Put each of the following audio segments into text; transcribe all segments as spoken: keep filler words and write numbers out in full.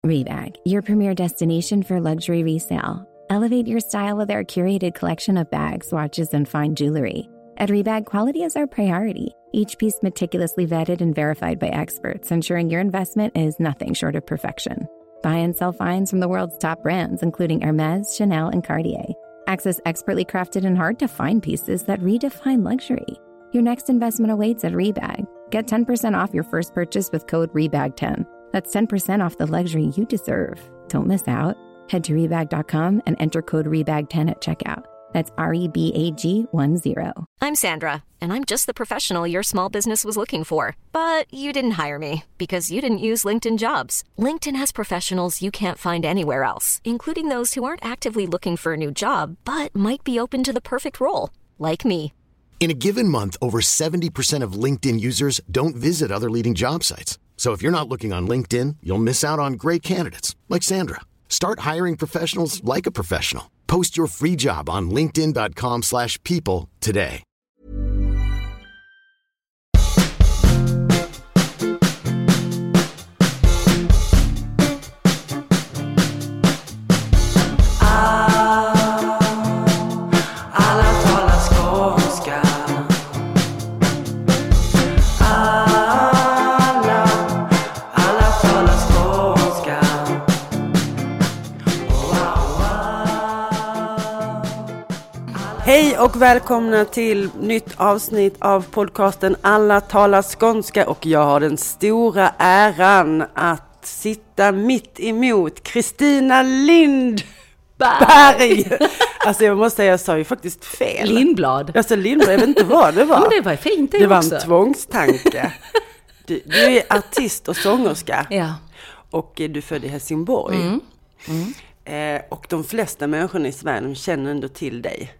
Rebag, your premier destination for luxury resale. Elevate your style with our curated collection of bags, watches, and fine jewelry. At Rebag, quality is our priority. Each piece meticulously vetted and verified by experts, ensuring your investment is nothing short of perfection. Buy and sell finds from the world's top brands, including Hermes, Chanel, and Cartier. Access expertly crafted and hard-to-find pieces that redefine luxury. Your next investment awaits at Rebag. Get ten percent off your first purchase with code rebag ten. That's ten percent off the luxury you deserve. Don't miss out. Head to rebag dot com and enter code rebag ten at checkout. That's R E B A G one zero. I'm Sandra, and I'm just the professional your small business was looking for. But you didn't hire me because you didn't use LinkedIn Jobs. LinkedIn has professionals you can't find anywhere else, including those who aren't actively looking for a new job, but might be open to the perfect role, like me. In a given month, over seventy percent of LinkedIn users don't visit other leading job sites. So if you're not looking on LinkedIn, you'll miss out on great candidates like Sandra. Start hiring professionals like a professional. Post your free job on linkedin dot com slash people today. Hej och välkomna till nytt avsnitt av podcasten Alla talar skånska, och jag har den stora äran att sitta mitt emot Kristina Lindberg. Alltså jag måste säga, jag sa ju faktiskt fel. Lindblad. Jag sa Lindblad, jag vet inte vad det var. Men det var fint det, det också. var en tvångstanke. Du, du är artist och sångerska. Ja. Och du är född i Helsingborg. Mm. Mm. Eh, och de flesta människorna i Sverige känner ändå till dig.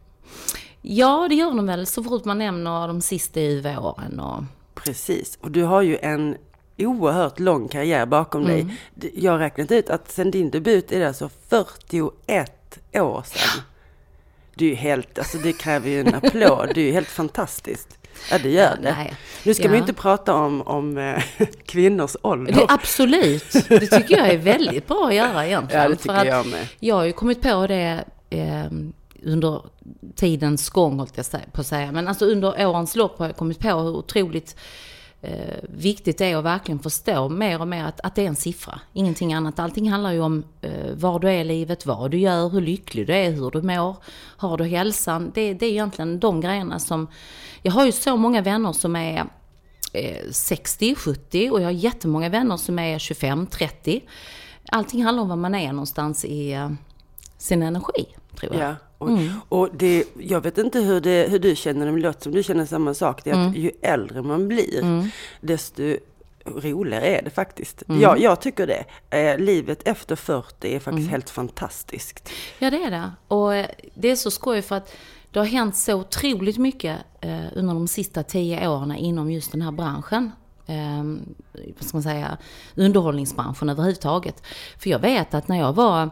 Ja, det gör de väl så fort man nämner de sista U V-åren. Och... Precis, och du har ju en oerhört lång karriär bakom mm. dig. Jag har räknat ut att sen din debut är det alltså fyrtioett år sedan. Du är helt, alltså det kräver ju en applåd, du är helt fantastiskt. Ja, det gör det. Nej. Nu ska ja. vi inte prata om, om äh, kvinnors ålder. Det, absolut, det tycker jag är väldigt bra att göra egentligen. Ja, det tycker för jag med. Jag har ju kommit på det... Eh, under tidens gång, hållt jag på att säga. Men alltså under årens lopp har jag kommit på hur otroligt eh, viktigt det är att verkligen förstå mer och mer att, att det är en siffra. Ingenting annat. Allting handlar ju om eh, var du är i livet, vad du gör, hur lycklig du är, hur du mår, har du hälsan. Det, det är egentligen de grejerna som... Jag har ju så många vänner som är eh, sextio sjuttio och jag har jättemånga vänner som är tjugofem trettio. Allting handlar om var man är någonstans i eh, sin energi, tror jag. Ja. Och, mm. och det, jag vet inte hur, det, hur du känner, men det låter som du känner samma sak. Det är mm. att ju äldre man blir, mm. desto roligare är det faktiskt. Mm. Ja, jag tycker det. Eh, livet efter fyrtio är faktiskt mm. helt fantastiskt. Ja, det är det. Och eh, det är så skoj för att det har hänt så otroligt mycket eh, under de sista tio åren inom just den här branschen. Eh, vad ska man säga? Underhållningsbranschen överhuvudtaget. För jag vet att när jag var...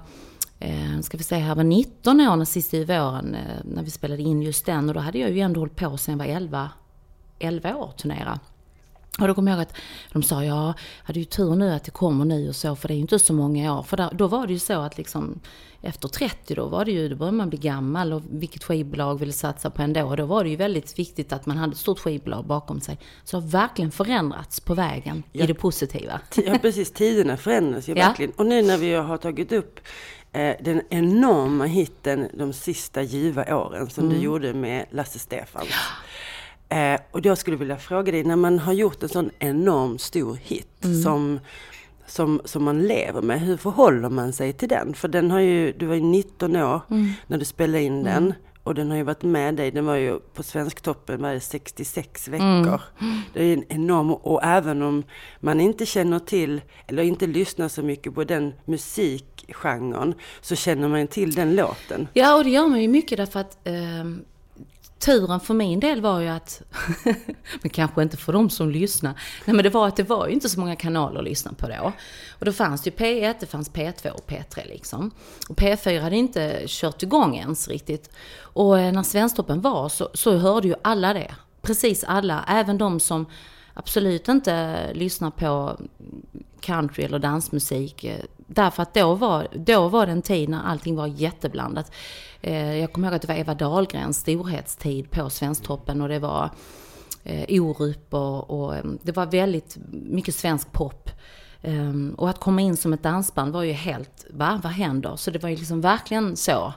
Eh, ska vi säga här var nitton år när sista i våren eh, när vi spelade in just den, och då hade jag ju ändå hållit på sen var elva, elva år turnera. Och då kom jag ihåg att de sa, ja, hade ju tur nu att det kommer nu och så, för det är ju inte så många år. För där, då var det ju så att liksom efter trettio då var det ju, då började man bli gammal, och vilket skivbolag ville satsa på ändå. Och då var det ju väldigt viktigt att man hade ett stort skivbolag bakom sig. Så har verkligen förändrats på vägen ja. i det positiva. Ja, precis. Tiderna förändras ju ja. verkligen. Och nu när vi har tagit upp eh, den enorma hitten de sista ljuva åren som mm. du gjorde med Lasse Stefans. Ja. Eh, och jag skulle vilja fråga dig, när man har gjort en sån enorm stor hit mm. som, som, som man lever med, hur förhåller man sig till den? För den har ju, du var ju nitton år mm. när du spelade in den, mm. och den har ju varit med dig, den var ju på Svensktoppen var det sextiosex veckor. Mm. Det är en enorm, och även om man inte känner till, eller inte lyssnar så mycket på den musikgenren, så känner man till den låten. Ja, och det gör man ju mycket därför att eh, turen för min del var ju att, men kanske inte för de som lyssnar, nej, men det var att det var ju inte så många kanaler att lyssna på då. Och då fanns det ju P ett, det fanns P två och P tre liksom. Och P fyra hade inte kört igång ens riktigt. Och när Svensktoppen var så, så hörde ju alla det. Precis alla, även de som absolut inte lyssna på country eller dansmusik. Därför att då var, då var det en tid när allting var jätteblandat. Jag kommer ihåg att det var Eva Dahlgrens storhetstid på Svensktoppen, och det var Orup och, och det var väldigt mycket svensk pop. Um, och att komma in som ett dansband var ju helt, va, vad händer? Så det var ju liksom verkligen så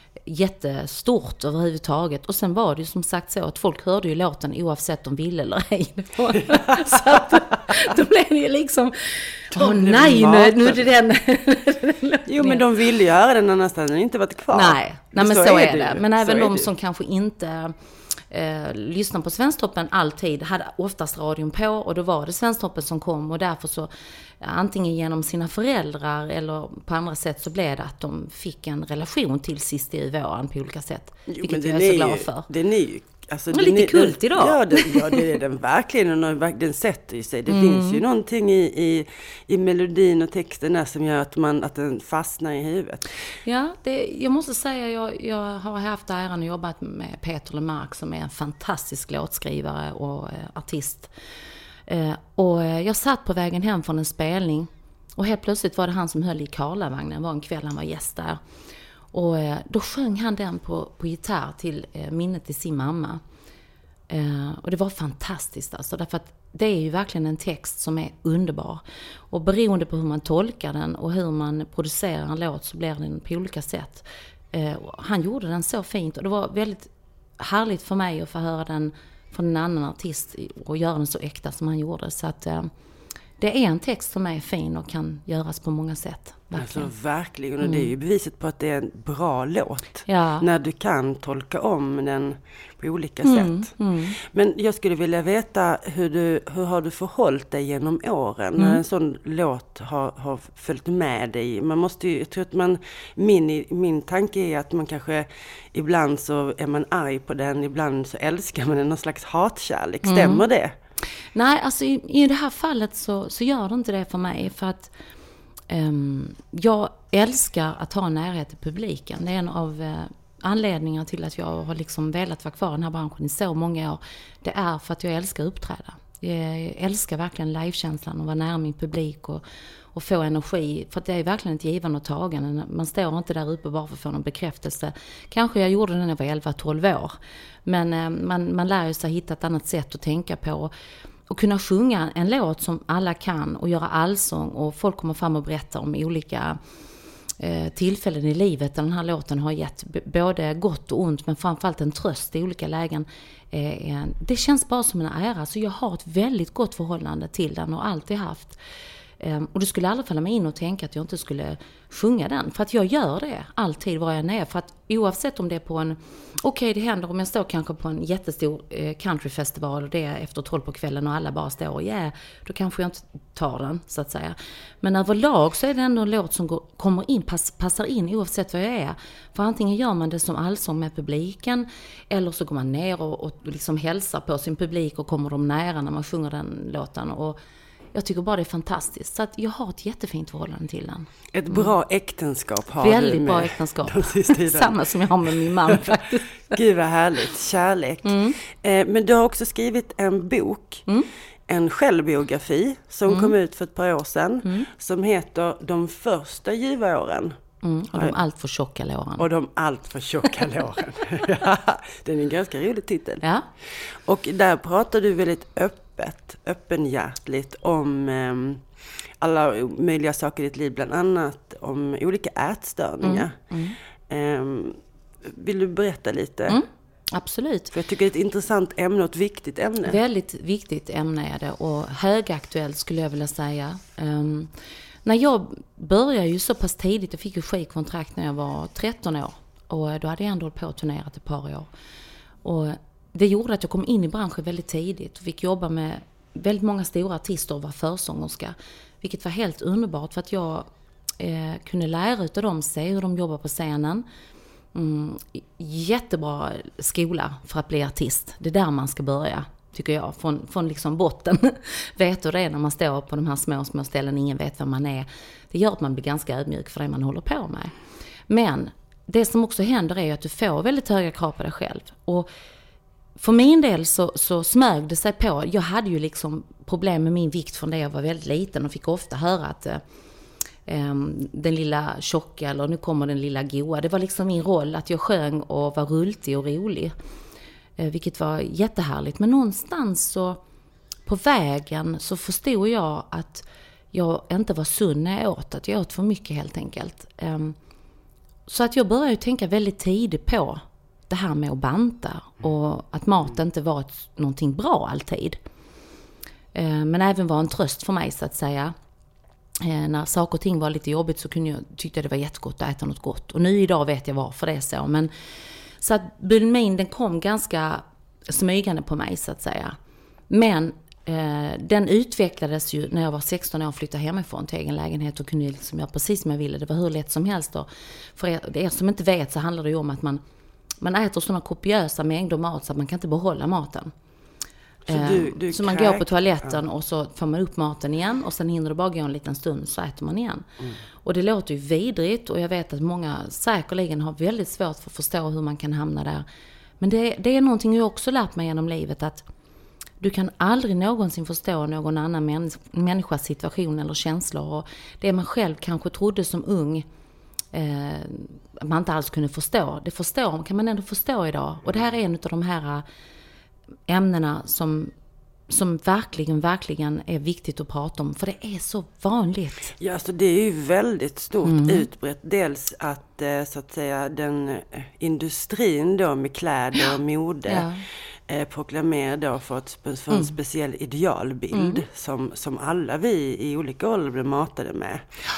jättestort överhuvudtaget. Och sen var det ju som sagt så att folk hörde ju låten oavsett om de ville eller ej. Så att då blev det ju liksom, åh oh, nej, nu, nu är det den. Jo, men de ville ju höra den annars hade den inte varit kvar. Nej, nej men så, så är det. det. Men så även de som kanske inte eh, lyssnar på Svensktoppen alltid hade oftast radion på, och då var det Svensktoppen som kom, och därför så antingen genom sina föräldrar eller på andra sätt så blev det att de fick en relation till Sist i våren på olika sätt. Jo, vilket jag är så glad för. Det är ju alltså, det är lite kult idag. Ja, det, ja, det är den verkligen, och den sätter i sig. Det mm. finns ju någonting i, i, i melodin och texten där som gör att, man, att den fastnar i huvudet. Ja, det, jag måste säga, jag, jag har haft äran att jobba med Peter Lemark som är en fantastisk låtskrivare och eh, artist. Eh, och jag satt på vägen hem från en spelning, och helt plötsligt var det han som höll i Karlavagnen. Det var en kväll, han var gäst där. Och eh, då sjöng han den på, på gitarr till eh, minnet till sin mamma. Eh, och det var fantastiskt alltså, därför att det är ju verkligen en text som är underbar. Och beroende på hur man tolkar den och hur man producerar en låt så blir den på olika sätt. Eh, han gjorde den så fint, och det var väldigt härligt för mig att få höra den från en annan artist och göra den så äkta som han gjorde. Så att eh, det är en text som är fin och kan göras på många sätt. Verkligen. Alltså verkligen, och det är ju beviset på att det är en bra låt. Ja. När du kan tolka om den på olika mm, sätt. Mm. Men jag skulle vilja veta hur du, hur har du förhållit dig genom åren? Mm. När en sån låt har, har följt med dig. Man måste ju, jag tror att man, min, min tanke är att man kanske, ibland så är man arg på den, ibland så älskar man den, någon slags hatkärlek. Stämmer mm. det? Nej, alltså i, i det här fallet så, så gör det inte det för mig. För att um, jag älskar att ha närhet till publiken. Det är en av uh, anledningarna till att jag har liksom velat vara kvar i den här branschen i så många år. Det är för att jag älskar att uppträda. Jag älskar verkligen livekänslan och vara nära min publik och, och få energi. För att det är verkligen ett givande och tagande. Man står inte där uppe bara för att få någon bekräftelse. Kanske jag gjorde det när jag var elva tolv år. Men eh, man, man lär sig hitta ett annat sätt att tänka på. Och kunna sjunga en låt som alla kan och göra allsång. Och folk kommer fram och berättar om olika eh, tillfällen i livet där den här låten har gett b- både gott och ont, men framförallt en tröst i olika lägen. Eh, det känns bara som en ära. Så jag har ett väldigt gott förhållande till den och alltid haft. Um, och det skulle aldrig falla mig in och tänka att jag inte skulle sjunga den. För att jag gör det alltid var jag är. För att oavsett om det är på en... Okej, okay, det händer om jag står kanske på en jättestor eh, countryfestival och det är efter tolv på kvällen och alla bara står och ja, då kanske jag inte tar den så att säga. Men överlag så är det ändå en låt som går, kommer in, pass, passar in oavsett vad jag är. För antingen gör man det som allsång med publiken, eller så går man ner och, och liksom hälsar på sin publik och kommer de nära när man sjunger den låten. Och jag tycker bara det är fantastiskt. Så att jag har ett jättefint förhållande till den. Ett bra äktenskap har Väldigt du med. Bra äktenskap. Samma som jag har med min man faktiskt. Gud vad härligt. Kärlek. Mm. Eh, men du har också skrivit en bok. Mm. En självbiografi som mm. kom ut för ett par år sedan. Mm. Som heter De första ljuva åren. Mm, och de allt för tjocka låren. Och de allt för tjocka låren. Den är en ganska rolig titel. Ja. Och där pratar du väldigt öppet, öppenhjärtligt om eh, alla möjliga saker i ditt liv. Bland annat om olika ätstörningar. Mm. Mm. Eh, vill du berätta lite? Mm. Absolut. För jag tycker det är ett intressant ämne och ett viktigt ämne. Väldigt viktigt ämne är det. Och högaktuellt skulle jag vilja säga. Um, När jag började ju så pass tidigt, jag fick ju skivkontrakt när jag var tretton år. Och då hade jag ändå hållit på att turnera ett par år. Och det gjorde att jag kom in i branschen väldigt tidigt. Och fick jobba med väldigt många stora artister och var försångerska. Vilket var helt underbart för att jag eh, kunde lära ut av dem, se hur de jobbar på scenen. Mm, jättebra skola för att bli artist. Det är där man ska börja. Tycker jag, från, från liksom botten. Vet du det när man står på de här små, små ställen, ingen vet vem man är. Det gör att man blir ganska ödmjuk för det man håller på med. Men det som också händer är att du får väldigt höga krav på dig själv. Och för min del så, så smög det sig på. Jag hade ju liksom problem med min vikt från det jag var väldigt liten och fick ofta höra att eh, den lilla tjocka eller nu kommer den lilla goa. Det var liksom min roll att jag sjöng och var rultig och rolig. Eh, vilket var jättehärligt. Men någonstans så på vägen så förstod jag att jag inte var sund när jag åt. Att jag åt för mycket helt enkelt. Eh, så att jag började tänka väldigt tidigt på det här med att banta och att mat inte var ett, någonting bra alltid. Eh, men även var en tröst för mig så att säga. Eh, när saker och ting var lite jobbigt så kunde jag, tyckte jag det var jättegott att äta något gott. Och nu idag vet jag varför det är så. Men, så att bulimin den kom ganska smygande på mig så att säga. Men eh, den utvecklades ju när jag var sexton år och flyttade hemifrån till egen lägenhet och kunde liksom göra precis som jag ville. Det var hur lätt som helst. Och för er, er som inte vet så handlar det ju om att man Man äter sådana kopiösa mängder mat så att man kan inte behålla maten. Så, du, du så man går på toaletten och så får man upp maten igen och sen hinner det bara gå en liten stund så äter man igen. Mm. Och det låter ju vidrigt och jag vet att många säkerligen har väldigt svårt för att förstå hur man kan hamna där. Men det, det är någonting jag också lärt mig genom livet att du kan aldrig någonsin förstå någon annan mäns- människas situation eller känslor. Och det man själv kanske trodde som ung Eh, man inte alls kunde förstå. Det förstår, kan man ändå förstå idag. Och det här är en av de här ämnena som, som verkligen, verkligen är viktigt att prata om. För det är så vanligt. Ja, alltså det är ju väldigt stort mm. utbrett. Dels att, så att säga, den industrin då med kläder och mode ja. eh, proklamerar då för, ett, för en mm. speciell idealbild mm. som, som alla vi i olika åldrar blir matade med.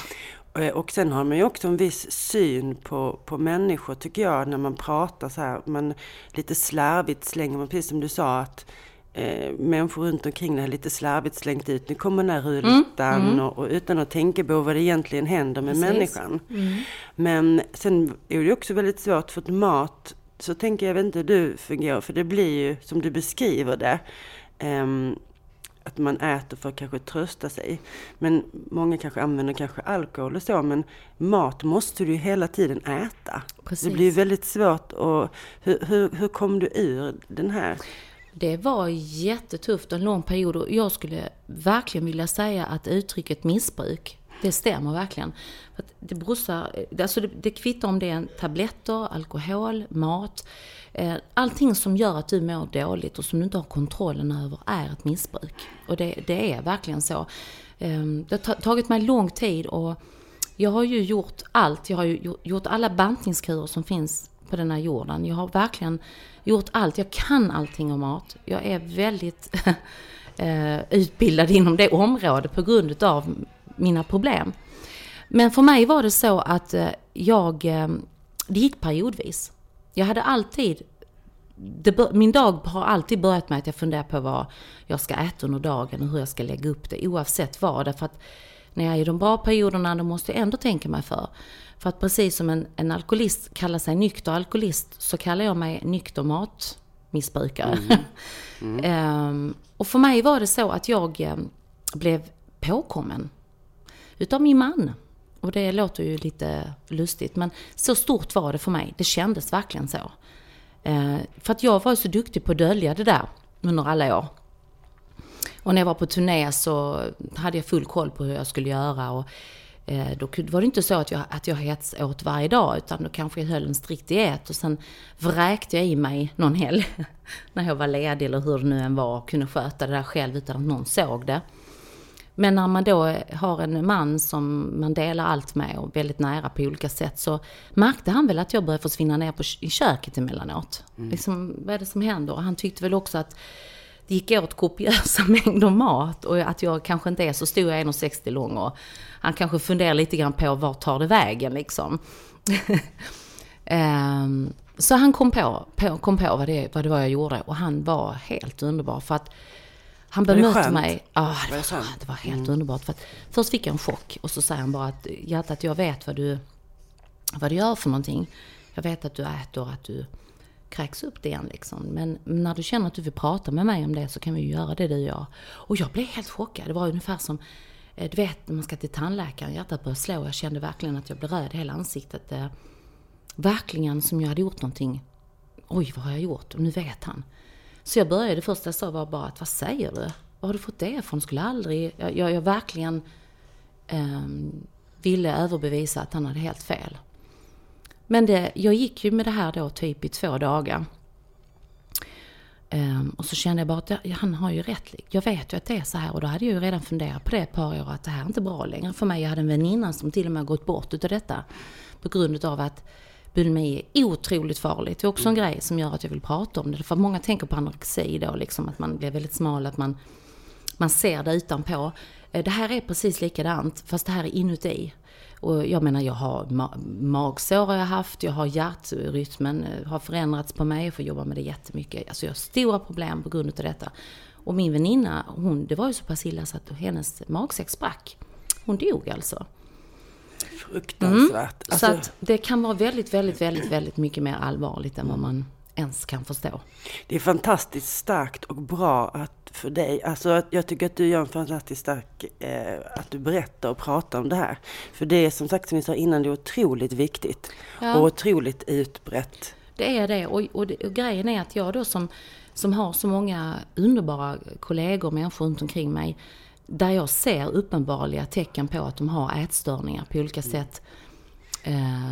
Och sen har man ju också en viss syn på, på människor tycker jag när man pratar så här. Man lite slarvigt slänger man, precis som du sa att eh, människor runt omkring det här lite slarvigt slängt ut. Nu kommer den här rullistan mm, mm. och, och utan att tänka på vad det egentligen händer med precis. Människan. Mm. Men sen är det också väldigt svårt för att mat, så tänker jag, jag vet inte hur du fungerar, för det blir ju som du beskriver det. Um, att man äter för att kanske trösta sig. Men många kanske använder kanske alkohol och så. Men mat måste du ju hela tiden äta. Precis. Det blir väldigt svårt. Och hur, hur, hur kom du ur den här? Det var jättetufft en lång period. Och jag skulle verkligen vilja säga att uttrycket missbruk, det stämmer verkligen. För att det, brusar, alltså det, det kvittar om det är tabletter, alkohol, mat. Allting som gör att du mår dåligt och som du inte har kontrollen över är ett missbruk. Och det, det är verkligen så. Det har tagit mig lång tid och jag har ju gjort allt. Jag har ju gjort alla bantningskurer som finns på den här jorden. Jag har verkligen gjort allt. Jag kan allting om mat. Jag är väldigt utbildad inom det området på grund av mina problem. Men för mig var det så att jag, det gick periodvis. Jag hade alltid, det, min dag har alltid börjat med att jag funderar på vad jag ska äta under dagen och hur jag ska lägga upp det oavsett vad. Därför att när jag är i de bra perioderna då måste jag ändå tänka mig för. För att precis som en, en alkoholist kallar sig nykter alkoholist så kallar jag mig nykter matmissbrukare. Mm. Mm. um, och för mig var det så att jag um, blev påkommen utav min man. Och det låter ju lite lustigt. Men så stort var det för mig. Det kändes verkligen så. Eh, för att jag var så duktig på att dölja det där under alla år. Och när jag var på turné så hade jag full koll på hur jag skulle göra. Och eh, då var det inte så att jag, att jag hets åt varje dag. Utan då kanske jag höll en strikt diet. Och sen vräkte jag i mig någon helg. När jag var ledig eller hur det nu än var. Och kunde sköta det där själv utan att någon såg det. Men när man då har en man som man delar allt med och väldigt nära på olika sätt så märkte han väl att jag började försvinna ner på, i köket emellanåt. Mm. Liksom, vad är det som händer? Och han tyckte väl också att det gick åt kopiösa mängder mat och att jag kanske inte är så stor, jag är en komma sextio lång och han kanske funderar lite grann på vart tar det vägen liksom. um, så han kom på, på, kom på vad, det, vad det var jag gjorde och han var helt underbar för att han bemötte mig. Ja, det, det, det var helt mm. underbart. För att först fick jag en chock. Och så säger han bara att hjärtat, jag vet vad du, vad du gör för någonting. Jag vet att du äter, att du kräks upp det igen. Liksom. Men när du känner att du vill prata med mig om det så kan vi ju göra det du gör. Och jag blev helt chockad. Det var ungefär som, du vet, när man ska till tandläkaren. Hjärtat började slå. Jag kände verkligen att jag blev röd i hela ansiktet. Verkligen som jag hade gjort någonting. Oj, vad har jag gjort? Och nu vet han. Så jag började, det första jag sa var bara att vad säger du? Vad har du fått det från? Skulle aldrig... Jag, jag, jag verkligen eh, ville överbevisa att han hade helt fel. Men det, jag gick ju med det här då typ i två dagar. Um, och så kände jag bara att jag, han har ju rätt. Jag vet ju att det är så här. Och då hade jag ju redan funderat på det ett par år att det här är inte bra längre för mig. Jag hade en väninna som till och med gått bort utav detta. På grund av att bulimi är otroligt farligt. Det är också en grej som gör att jag vill prata om det. För många tänker på anorexi då. Liksom att man blir väldigt smal. Att man, man ser det utanpå. Det här är precis likadant. Fast det här är inuti. Och jag menar, jag har ma- magsår har jag haft, jag har hjärtrytmen har förändrats på mig, jag får jobba med det jättemycket. Alltså jag har stora problem på grund av detta. Och min väninna, hon, det var ju så pass illa så att hennes magsäck sprack. Hon dog alltså. Fruktansvärt. Mm. Alltså... Så att det kan vara väldigt, väldigt, väldigt, väldigt mycket mer allvarligt än vad man ens kan förstå. Det är fantastiskt starkt och bra att för dig. Alltså att jag tycker att du gör en fantastiskt stark eh, att du berättar och pratar om det här. För det är som sagt som vi sa innan, det är otroligt viktigt ja. och otroligt utbrett. Det är det och, och, det, och grejen är att jag då som, som har så många underbara kollegor och människor runt omkring mig där jag ser uppenbarliga tecken på att de har ätstörningar på olika sätt. Eh,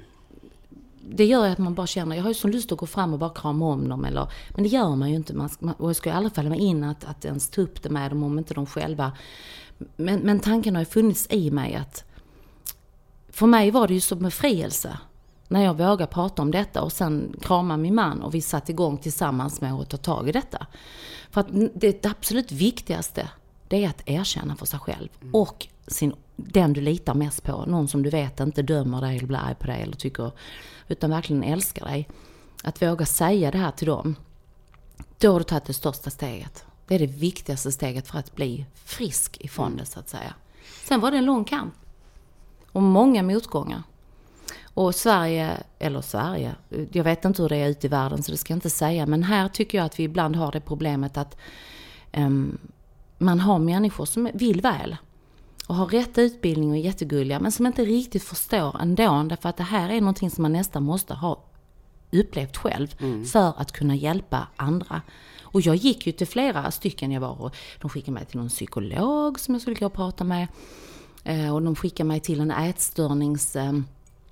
det gör att man bara känner, jag har ju så lust att gå fram och bara krama om dem. Eller, men det gör man ju inte. Man, man, och jag skulle i alla fall vara in att, att ens ta upp det med dem om inte de själva. Men, men tanken har ju funnits i mig att för mig var det ju som befrielse när jag vågade prata om detta och sen krama min man och vi satt igång tillsammans med att ta tag i detta. För att det, det absolut viktigaste det är att erkänna för sig själv mm. och sin, den du litar mest på. Någon som du vet inte dömer dig eller blir arg på dig eller tycker, utan verkligen älskar dig. Att våga säga det här till dem. Då har du tagit det största steget. Det är det viktigaste steget för att bli frisk ifrån mm. det så att säga. Sen var det en lång kamp. Och många motgångar. Och Sverige, eller Sverige, jag vet inte hur det är ute i världen så det ska jag inte säga. Men här tycker jag att vi ibland har det problemet att um, man har människor som vill väl. Och har rätt utbildning och är jättegulliga. Men som inte riktigt förstår ändå. Därför att det här är någonting som man nästan måste ha upplevt själv. Mm. För att kunna hjälpa andra. Och jag gick ju till flera stycken jag var. Och de skickade mig till någon psykolog som jag skulle gå och prata med. Och de skickade mig till en ätstörningsenhet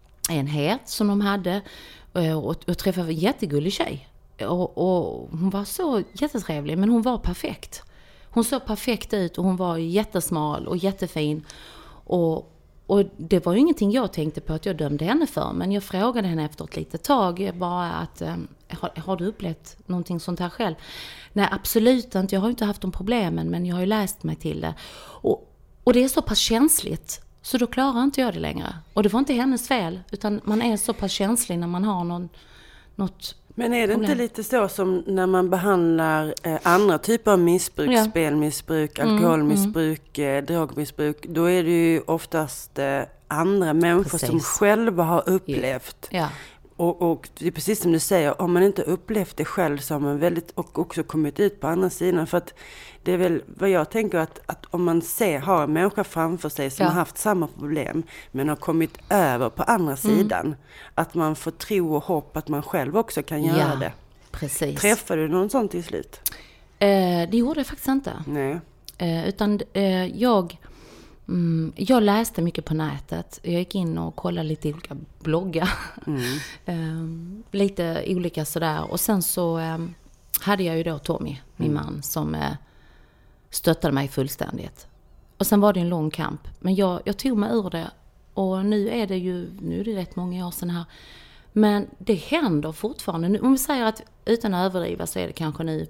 som de hade. Och jag träffade en jättegullig tjej. Och, och hon var så jättetrevlig. Men hon var perfekt. Hon såg perfekt ut och hon var jättesmal och jättefin. Och, och det var ju ingenting jag tänkte på att jag dömde henne för. Men jag frågade henne efter ett litet tag bara att har, har du upplevt någonting sånt här själv? Nej, absolut inte. Jag har inte haft de problemen men jag har ju läst mig till det. Och, och det är så pass känsligt så då klarar inte jag det längre. Och det var inte hennes fel utan man är så pass känslig när man har någon, något. Men är det inte lite så som när man behandlar eh, andra typer av missbruk, ja. spelmissbruk, alkoholmissbruk, mm, mm. Eh, drogmissbruk, då är det ju oftast eh, andra människor precis. Som själva har upplevt. Ja. Och, och det är precis som du säger, om man inte upplevt det själv så har man väldigt, och också kommit ut på andra sidan. För att det är väl vad jag tänker att, att om man ser, har en människa framför sig som ja. Har haft samma problem men har kommit över på andra sidan. Mm. Att man får tro och hopp att man själv också kan göra ja, det. Precis. Träffade du någon sån till slut? Eh, det gjorde jag faktiskt inte. Nej. Eh, utan eh, jag... Mm, jag läste mycket på nätet. Jag gick in och kollade lite olika bloggar. Mm. um, lite olika sådär. Och sen så um, hade jag ju då Tommy, min mm. man, som uh, stöttade mig fullständigt. Och sen var det en lång kamp. Men jag, jag tog mig ur det. Och nu är det ju, nu är det rätt många år sedan här. Men det händer fortfarande. Nu, om vi säger att utan att överdriva så är det kanske nu,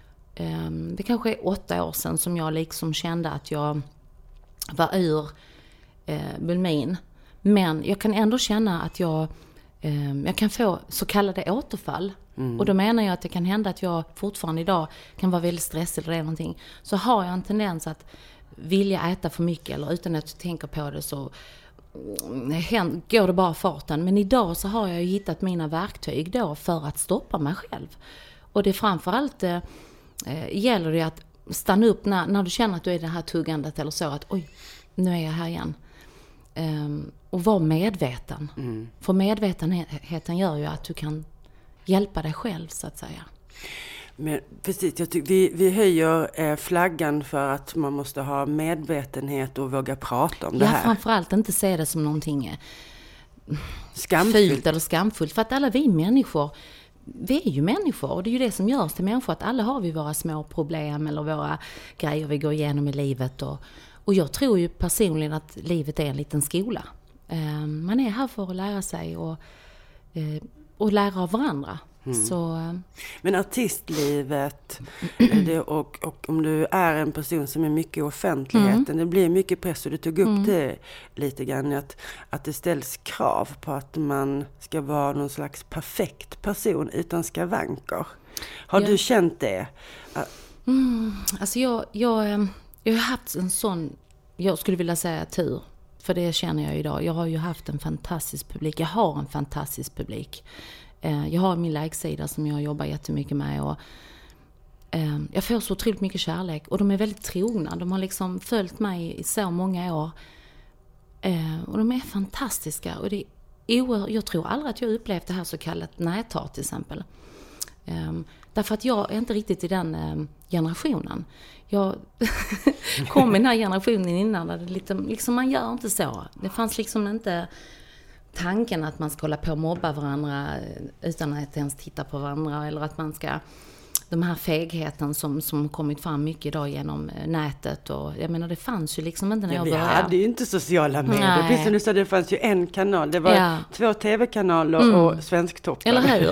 um, det kanske är åtta år sedan som jag liksom kände att jag var ur eh, bulmin. Men jag kan ändå känna att jag, eh, jag kan få så kallade återfall. Mm. Och då menar jag att det kan hända att jag fortfarande idag kan vara väldigt stressad eller någonting. Så har jag en tendens att vilja äta för mycket eller utan att jag tänker på det så mm, går det bara farten. Men idag så har jag ju hittat mina verktyg då för att stoppa mig själv. Och det är framförallt eh, gäller det att stanna upp när, när du känner att du är det här tuggandet eller så att oj, nu är jag här igen. Um, och var medveten. Mm. För medvetenheten gör ju att du kan hjälpa dig själv så att säga. Men precis, jag tycker vi, vi höjer eh, flaggan för att man måste ha medvetenhet och våga prata om det ja, här. Framförallt inte se det som någonting skamfullt. Fult eller skamfullt. För att alla vi människor, vi är ju människor och det är ju det som gör oss till människor. Att alla har vi våra små problem eller våra grejer vi går igenom i livet. Och, och jag tror ju personligen att livet är en liten skola. Eh, man är här för att lära sig och, eh, och lära av varandra. Mm. Så, men artistlivet det, och, och om du är en person som är mycket i offentligheten, mm. det blir mycket press och du tog upp mm. det lite grann att, att det ställs krav på att man ska vara någon slags perfekt person utan skavanker. Har ja. du känt det? Mm, alltså jag, jag, jag har haft en sån, jag skulle vilja säga tur, för det känner jag idag. Jag har ju haft en fantastisk publik, jag har en fantastisk publik. Jag har min like-sida som jag jobbar jättemycket med och eh, jag får så otroligt mycket kärlek och de är väldigt trogna. De har liksom följt mig i så många år eh, och de är fantastiska och det är oerhört, jag tror aldrig att jag upplevt det här så kallat näthat till exempel. Eh, därför att jag är inte riktigt i den eh, generationen. Jag kom i den här generationen innan där det liksom, liksom man gör inte så. Det fanns liksom inte tanken att man ska hålla på och mobba varandra utan att ens titta på varandra eller att man ska, de här fegheten som, som kommit fram mycket idag genom nätet och jag menar det fanns ju liksom inte när ja, jag vi började. Vi hade ju inte sociala medier, precis som du sa, det fanns ju en kanal, det var ja. två tv-kanaler mm. och Svensktoppen. Eller hur?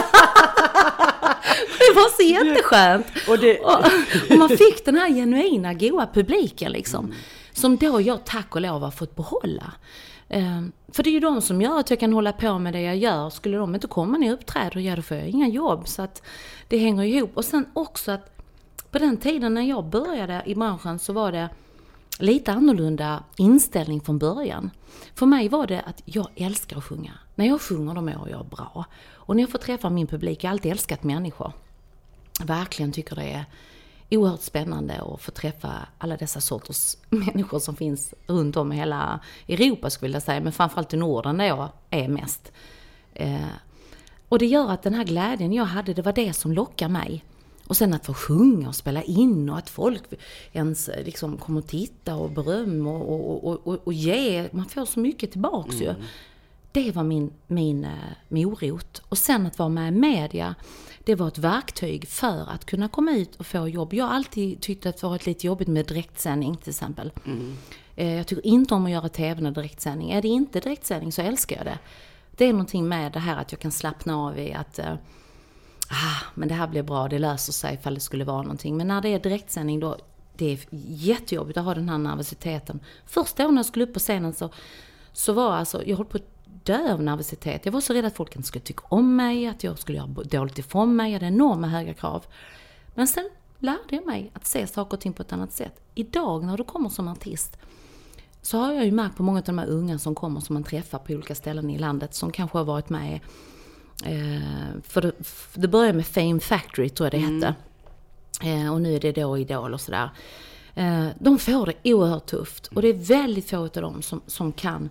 Det var så jätteskönt. Och, det... och, och man fick den här genuina, goa publiken liksom, mm. som då jag tack och lov har fått behålla. Um, för det är ju de som gör att jag kan hålla på med det jag gör. Skulle de inte komma när jag uppträder, ja, då får jag inga jobb. Så att det hänger ihop. Och sen också att på den tiden när jag började i branschen så var det lite annorlunda inställning från början. För mig var det att jag älskar att sjunga. När jag sjunger då mår jag bra. Och när jag får träffa min publik, jag har alltid älskat människor. Jag verkligen tycker det är oerhört spännande att få träffa alla dessa sorters människor som finns runt om i hela Europa skulle jag säga, men framförallt i Norden där jag är mest. Eh, och det gör att den här glädjen jag hade, det var det som lockar mig. Och sen att få sjunga och spela in och att folk ens liksom kommer att titta och berömma och, och, och, och ge, man får så mycket tillbaks mm. ju. Det var min, min uh, morot. Och sen att vara med i media, det var ett verktyg för att kunna komma ut och få jobb. Jag har alltid tyckt att det varit lite jobbigt med direktsändning till exempel. Mm. Uh, jag tycker inte om att göra tv när direktsändning. Är det inte direktsändning så älskar jag det. Det är någonting med det här att jag kan slappna av i att uh, ah, men det här blir bra, det löser sig ifall det skulle vara någonting. Men när det är direktsändning då, det är jättejobbigt att ha den här nervositeten. Första gången jag skulle upp på scenen så, så var alltså, jag höll på att dö av nervositet. Jag var så rädd att folk inte skulle tycka om mig, att jag skulle göra dåligt ifrån mig. Jag hade enorma höga krav. Men sen lärde jag mig att se saker och ting på ett annat sätt. Idag när du kommer som artist så har jag ju märkt på många av de här unga som kommer som man träffar på olika ställen i landet som kanske har varit med eh, för det, för det började med Fame Factory tror jag det hette. Mm. Eh, och nu är det då Idol och sådär. Eh, de får det oerhört tufft och det är väldigt få av dem som, som kan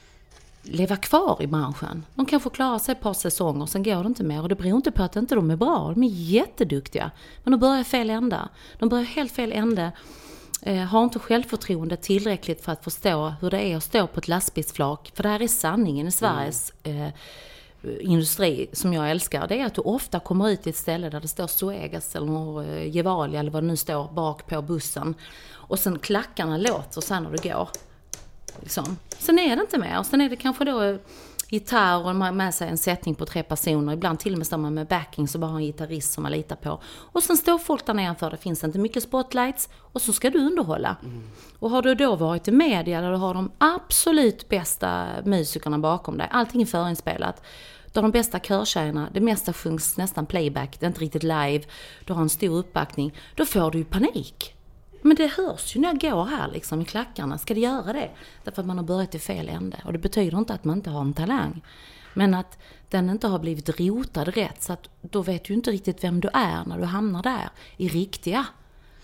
leva kvar i branschen. De kan få klara sig ett par säsonger, sen går det inte mer. Och det beror inte på att inte de är bra. De är jätteduktiga. Men de börjar fel ända. De börjar helt fel ända. Eh, har inte självförtroende tillräckligt för att förstå hur det är att stå på ett lastbilsflak. För det här är sanningen i Sveriges eh, industri som jag älskar. Det är att du ofta kommer ut i ett ställe där det står Suegas eller eh, Gevalia eller vad det nu står bak på bussen. Och sen klackarna låter sen när du går. Liksom. Sen är det inte mer. Och sen är det kanske då gitarr och man med sig en sättning på tre personer. Ibland till och med står man med backing så bara har en gitarrist som man litar på. Och sen står folk där nedanför. Det finns inte mycket spotlights. Och så ska du underhålla. Mm. Och har du då varit i media där du har de absolut bästa musikerna bakom dig. Allting är förinspelat. Du har de bästa körtjejerna. Det mesta sjungs nästan playback. Det är inte riktigt live. Du har en stor uppbackning. Då får du ju panik. Men det hörs ju när jag går här liksom i klackarna. Ska det göra det? Därför att man har börjat i fel ände. Och det betyder inte att man inte har en talang. Men att den inte har blivit rotad rätt. Så att då vet du inte riktigt vem du är när du hamnar där. I riktiga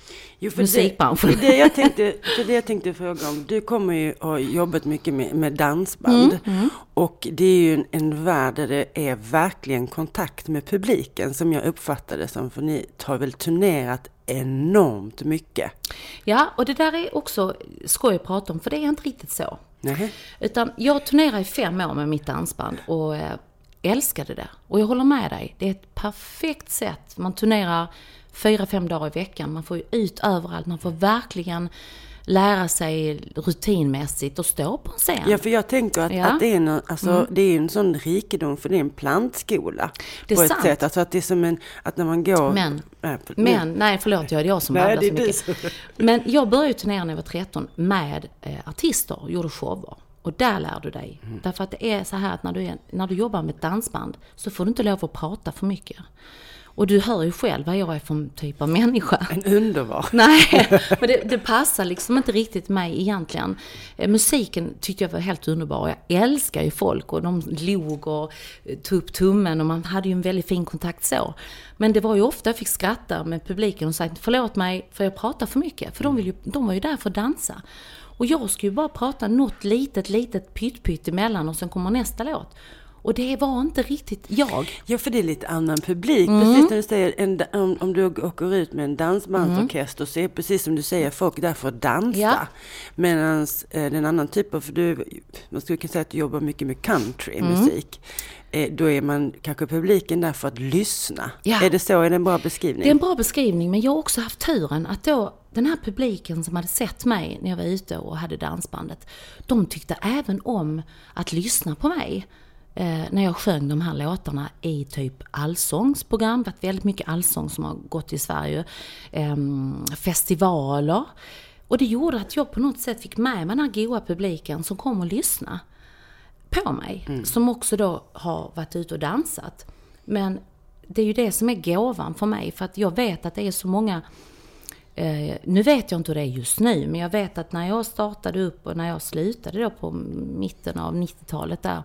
Jo, för musikbranschen. Det, det, jag tänkte, för det jag tänkte fråga om, du kommer ju och har jobbat mycket med, med dansband. Mm, mm. Och det är ju en, en värld där det är verkligen kontakt med publiken som jag uppfattade som, för ni har väl turnerat enormt mycket. Ja, och det där är också skoj att prata om, för det är inte riktigt så. Nej. Utan jag turnerar i fem år med mitt dansband och äh, älskade det. Och jag håller med dig, det är ett perfekt sätt. Man turnerar fyra, fem dagar i veckan. Man får ju ut överallt. Man får verkligen lära sig rutinmässigt och stå på en scen. Ja, för jag tänker att, ja. att det, är en, alltså, mm. det är en sån rikedom, för det är en plantskola. Det är på sant. Ett sätt. Alltså att det är som en, att när man går... Men, äh, men nej förlåt, jag är jag som nej, babblar så mycket. Så. Men jag började turnera när jag var tretton med eh, artister, gjorde shower. Och där lär du dig. Mm. Därför att det är så här att när du, är, när du jobbar med ett dansband så får du inte lov att prata för mycket. Och du hör ju själv vad jag är för typ av människa. En underbar. Nej, men det, det passar liksom inte riktigt mig egentligen. Eh, musiken tyckte jag var helt underbar. Jag älskar ju folk och de log och tog upp tummen och man hade ju en väldigt fin kontakt så. Men det var ju ofta jag fick skratta med publiken och säga förlåt mig för jag pratar för mycket. För de, vill ju, de var ju där för att dansa. Och jag skulle ju bara prata något litet, litet pytt-pytt emellan och sen kommer nästa låt. Och det var inte riktigt jag. Ja, för det är lite annan publik. Mm. Precis när du säger, en, om, om du åker ut med en dansbandsorkester mm. så är precis som du säger, folk där för att dansa. Ja. Medan eh, den annan typ av, för du, man skulle kunna säga att du jobbar mycket med countrymusik. Mm. Eh, då är man kanske publiken där för att lyssna. Ja. Är det så? Är det en bra beskrivning? Det är en bra beskrivning, men jag har också haft turen att då den här publiken som hade sett mig när jag var ute och hade dansbandet, de tyckte även om att lyssna på mig. Eh, när jag sjöng de här låtarna i typ allsångsprogram, det var väldigt mycket allsång som har gått i Sverige, eh, festivaler, och det gjorde att jag på något sätt fick med mig den här goa publiken som kom och lyssna på mig, mm. som också då har varit ute och dansat. Men det är ju det som är gåvan för mig, för att jag vet att det är så många, eh, nu vet jag inte hur det är just nu, men jag vet att när jag startade upp och när jag slutade då på mitten av nittiotalet där,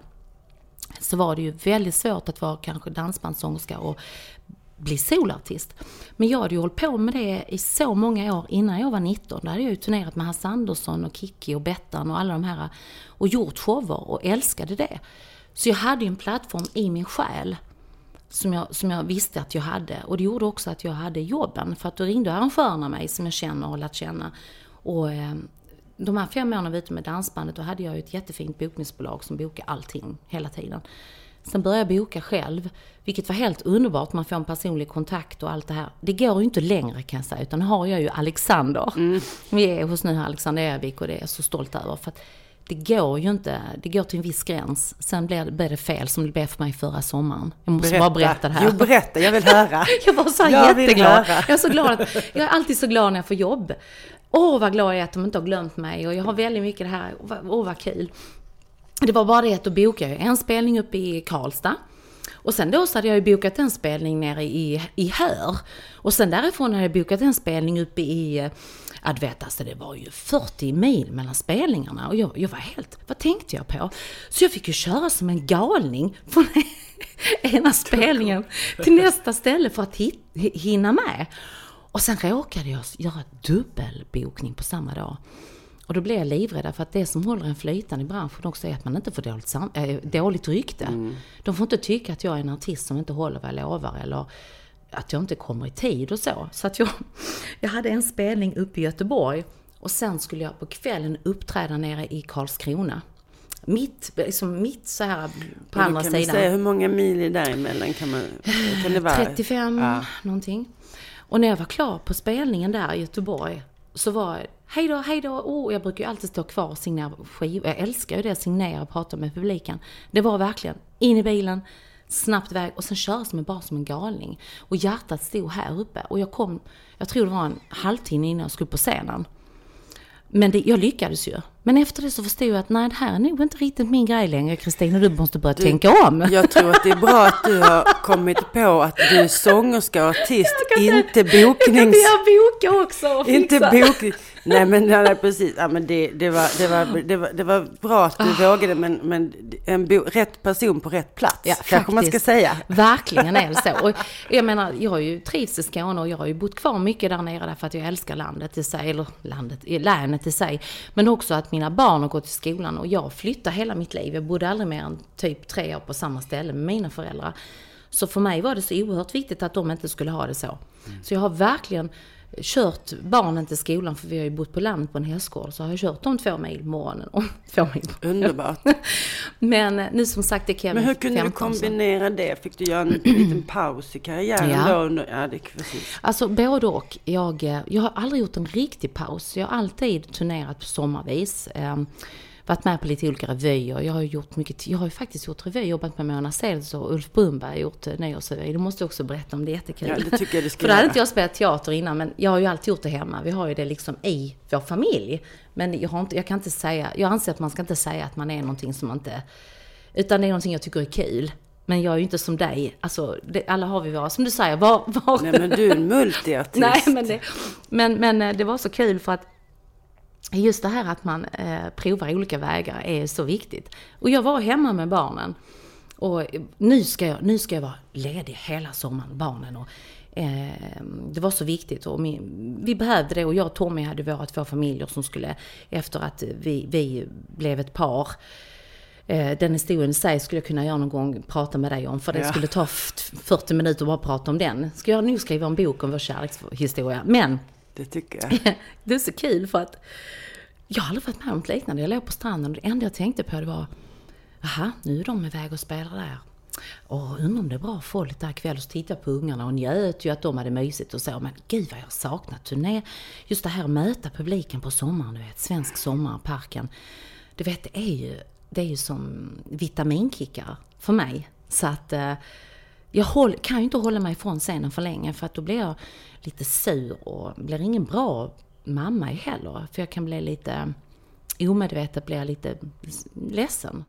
så var det ju väldigt svårt att vara kanske dansbandssångerska och bli solartist. Men jag hade ju hållit på med det i så många år innan jag var nitton. Där hade jag ju turnerat med Hasse Andersson och Kiki och Bettan och alla de här och gjort shower och älskade det. Så jag hade ju en plattform i min själ som jag, som jag visste att jag hade. Och det gjorde också att jag hade jobben, för att då ringde arrangörerna mig som jag känner och lärt känna. Och eh, de här fem åren var ute med dansbandet, då hade jag ju ett jättefint bokningsbolag som bokade allting hela tiden. Sen började jag boka själv, vilket var helt underbart. Man får en personlig kontakt och allt det här. Det går ju inte längre kan jag säga, utan nu har jag ju Alexander. Mm. Vi är hos nu Alexander Ervik och det är jag så stolt över. För att det går ju inte, det går till en viss gräns. Sen blir det, blir det fel som det blev för mig förra sommaren. Jag måste berätta. bara berätta det här. Jo, berätta, jag vill höra. Jag var så jag jätteglad. Jag är, så glad att, jag är alltid så glad när jag får jobb. Åh, vad glad jag är att de inte har glömt mig. Och jag har väldigt mycket det här. Åh, vad kul. Det var bara det att då bokade jag en spelning uppe i Karlstad. Och sen då så hade jag ju bokat en spelning nere i, i Hör. Och sen därifrån hade jag bokat en spelning uppe i Advent. Alltså det var ju fyrtio mil mellan spelningarna. Och jag, jag var helt, vad tänkte jag på? Så jag fick ju köra som en galning från ena spelningen till nästa ställe för att hit, hinna med. Och sen råkade jag göra dubbelbokning på samma dag. Och då blev jag livrädd, för att det som håller en flytande i branschen också är att man inte får dåligt, sam- äh, dåligt rykte. Mm. De får inte tycka att jag är en artist som inte håller vad jag lovar, eller att jag inte kommer i tid och så. Så att jag, jag hade en spelning uppe i Göteborg och sen skulle jag på kvällen uppträda nere i Karlskrona. Mitt, liksom mitt så här på och andra kan sidan. Säga, hur många mil är däremellan kan man, kan det vara? trettiofem ja. någonting. Och när jag var klar på spelningen där i Göteborg så var jag, hej då, hej då, oh, jag brukar ju alltid stå kvar och signera skivor. Jag älskar ju det, signera och prata med publiken. Det var verkligen in i bilen, snabbt iväg och sen köra som en, bara som en galning. Och hjärtat stod här uppe och jag kom, jag tror det var en halvtimme innan jag skulle på scenen. Men det, jag lyckades ju. Men efter det så förstod jag att nej, det här är nog inte riktigt min grej längre, Kristina. Du måste börja du, tänka om. Jag tror att det är bra att du har kommit på att du är sångerska och artist, inte boknings... Jag kan boka också och inte bokning. Nej, men nej, precis. Ja, men det, det, var, det, var, det, var, det var bra att du oh. vågade, men, men en bo, rätt person på rätt plats, ja, kanske faktiskt, man ska säga. Verkligen är det så. Och jag menar, jag har ju trivs i Skåne och jag har ju bott kvar mycket där nere därför att jag älskar landet i sig, eller landet, länet i sig. Men också att mina barn har gått i skolan och jag flyttade hela mitt liv. Jag bodde aldrig mer än typ tre år på samma ställe med mina föräldrar. Så för mig var det så oerhört viktigt att de inte skulle ha det så. Mm. Så jag har verkligen kört barnen till skolan, för vi har ju bott på land på en hästgård, så har jag kört dem två mil morgonen och två mil. Underbart. Men nu som sagt är Kevin Men hur kunde femton, du kombinera så. Det? Fick du göra en liten paus i karriären ja. då? Under, ja, det är precis. Alltså både och. Jag, jag har aldrig gjort en riktig paus. Jag har alltid turnerat på sommarvis. Um, varit med på lite olika revyer. Jag har ju gjort mycket, jag har ju faktiskt gjort revyer, jobbat med Mona Seltzer och Ulf Brunberg, gjort nyårsrevy. Du måste också berätta om det, jättekul. Ja, det tycker jag det ska För då hade inte jag spelat teater innan, men jag har ju alltid gjort det hemma. Vi har ju det liksom i vår familj. Men jag, har inte, jag kan inte säga, jag anser att man ska inte säga att man är någonting som man inte, utan det är någonting jag tycker är kul. Men jag är ju inte som dig. Alltså, det, alla har vi våra, som du säger, var... var... Nej, men du är en multiartist. Nej, men det, men, men det var så kul för att just det här att man eh, provar olika vägar är så viktigt. Och jag var hemma med barnen. Och nu ska jag, nu ska jag vara ledig hela sommaren, barnen. Och, eh, det var så viktigt. Och min, vi behövde det. Och jag och Tommy hade våra två familjer som skulle, efter att vi, vi blev ett par. Eh, den historien i sig skulle jag kunna göra någon gång, prata med dig om. För det ja. skulle ta fyrtio minuter att bara prata om den. Ska jag nu skriva en bok om vår kärlekshistoria. Men... Det tycker jag. Det är så kul för att jag har aldrig varit med om något liknande. Jag låg på stranden och det enda jag tänkte på det var, aha, nu är de iväg och spelar där. Och undrar om det är bra folk där kväll och titta på ungarna och njöt ju att de hade mysigt och så. Men gud vad jag har saknat turné. Just det här att möta publiken på sommaren, du vet, svensk sommar, parken. Du vet, det är ju, det är ju som vitaminkickar för mig. Så att... Jag håll, kan ju inte hålla mig ifrån scenen för länge, för att då blir jag lite sur och blir ingen bra mamma heller. För jag kan bli lite omedvetet, blir lite ledsen.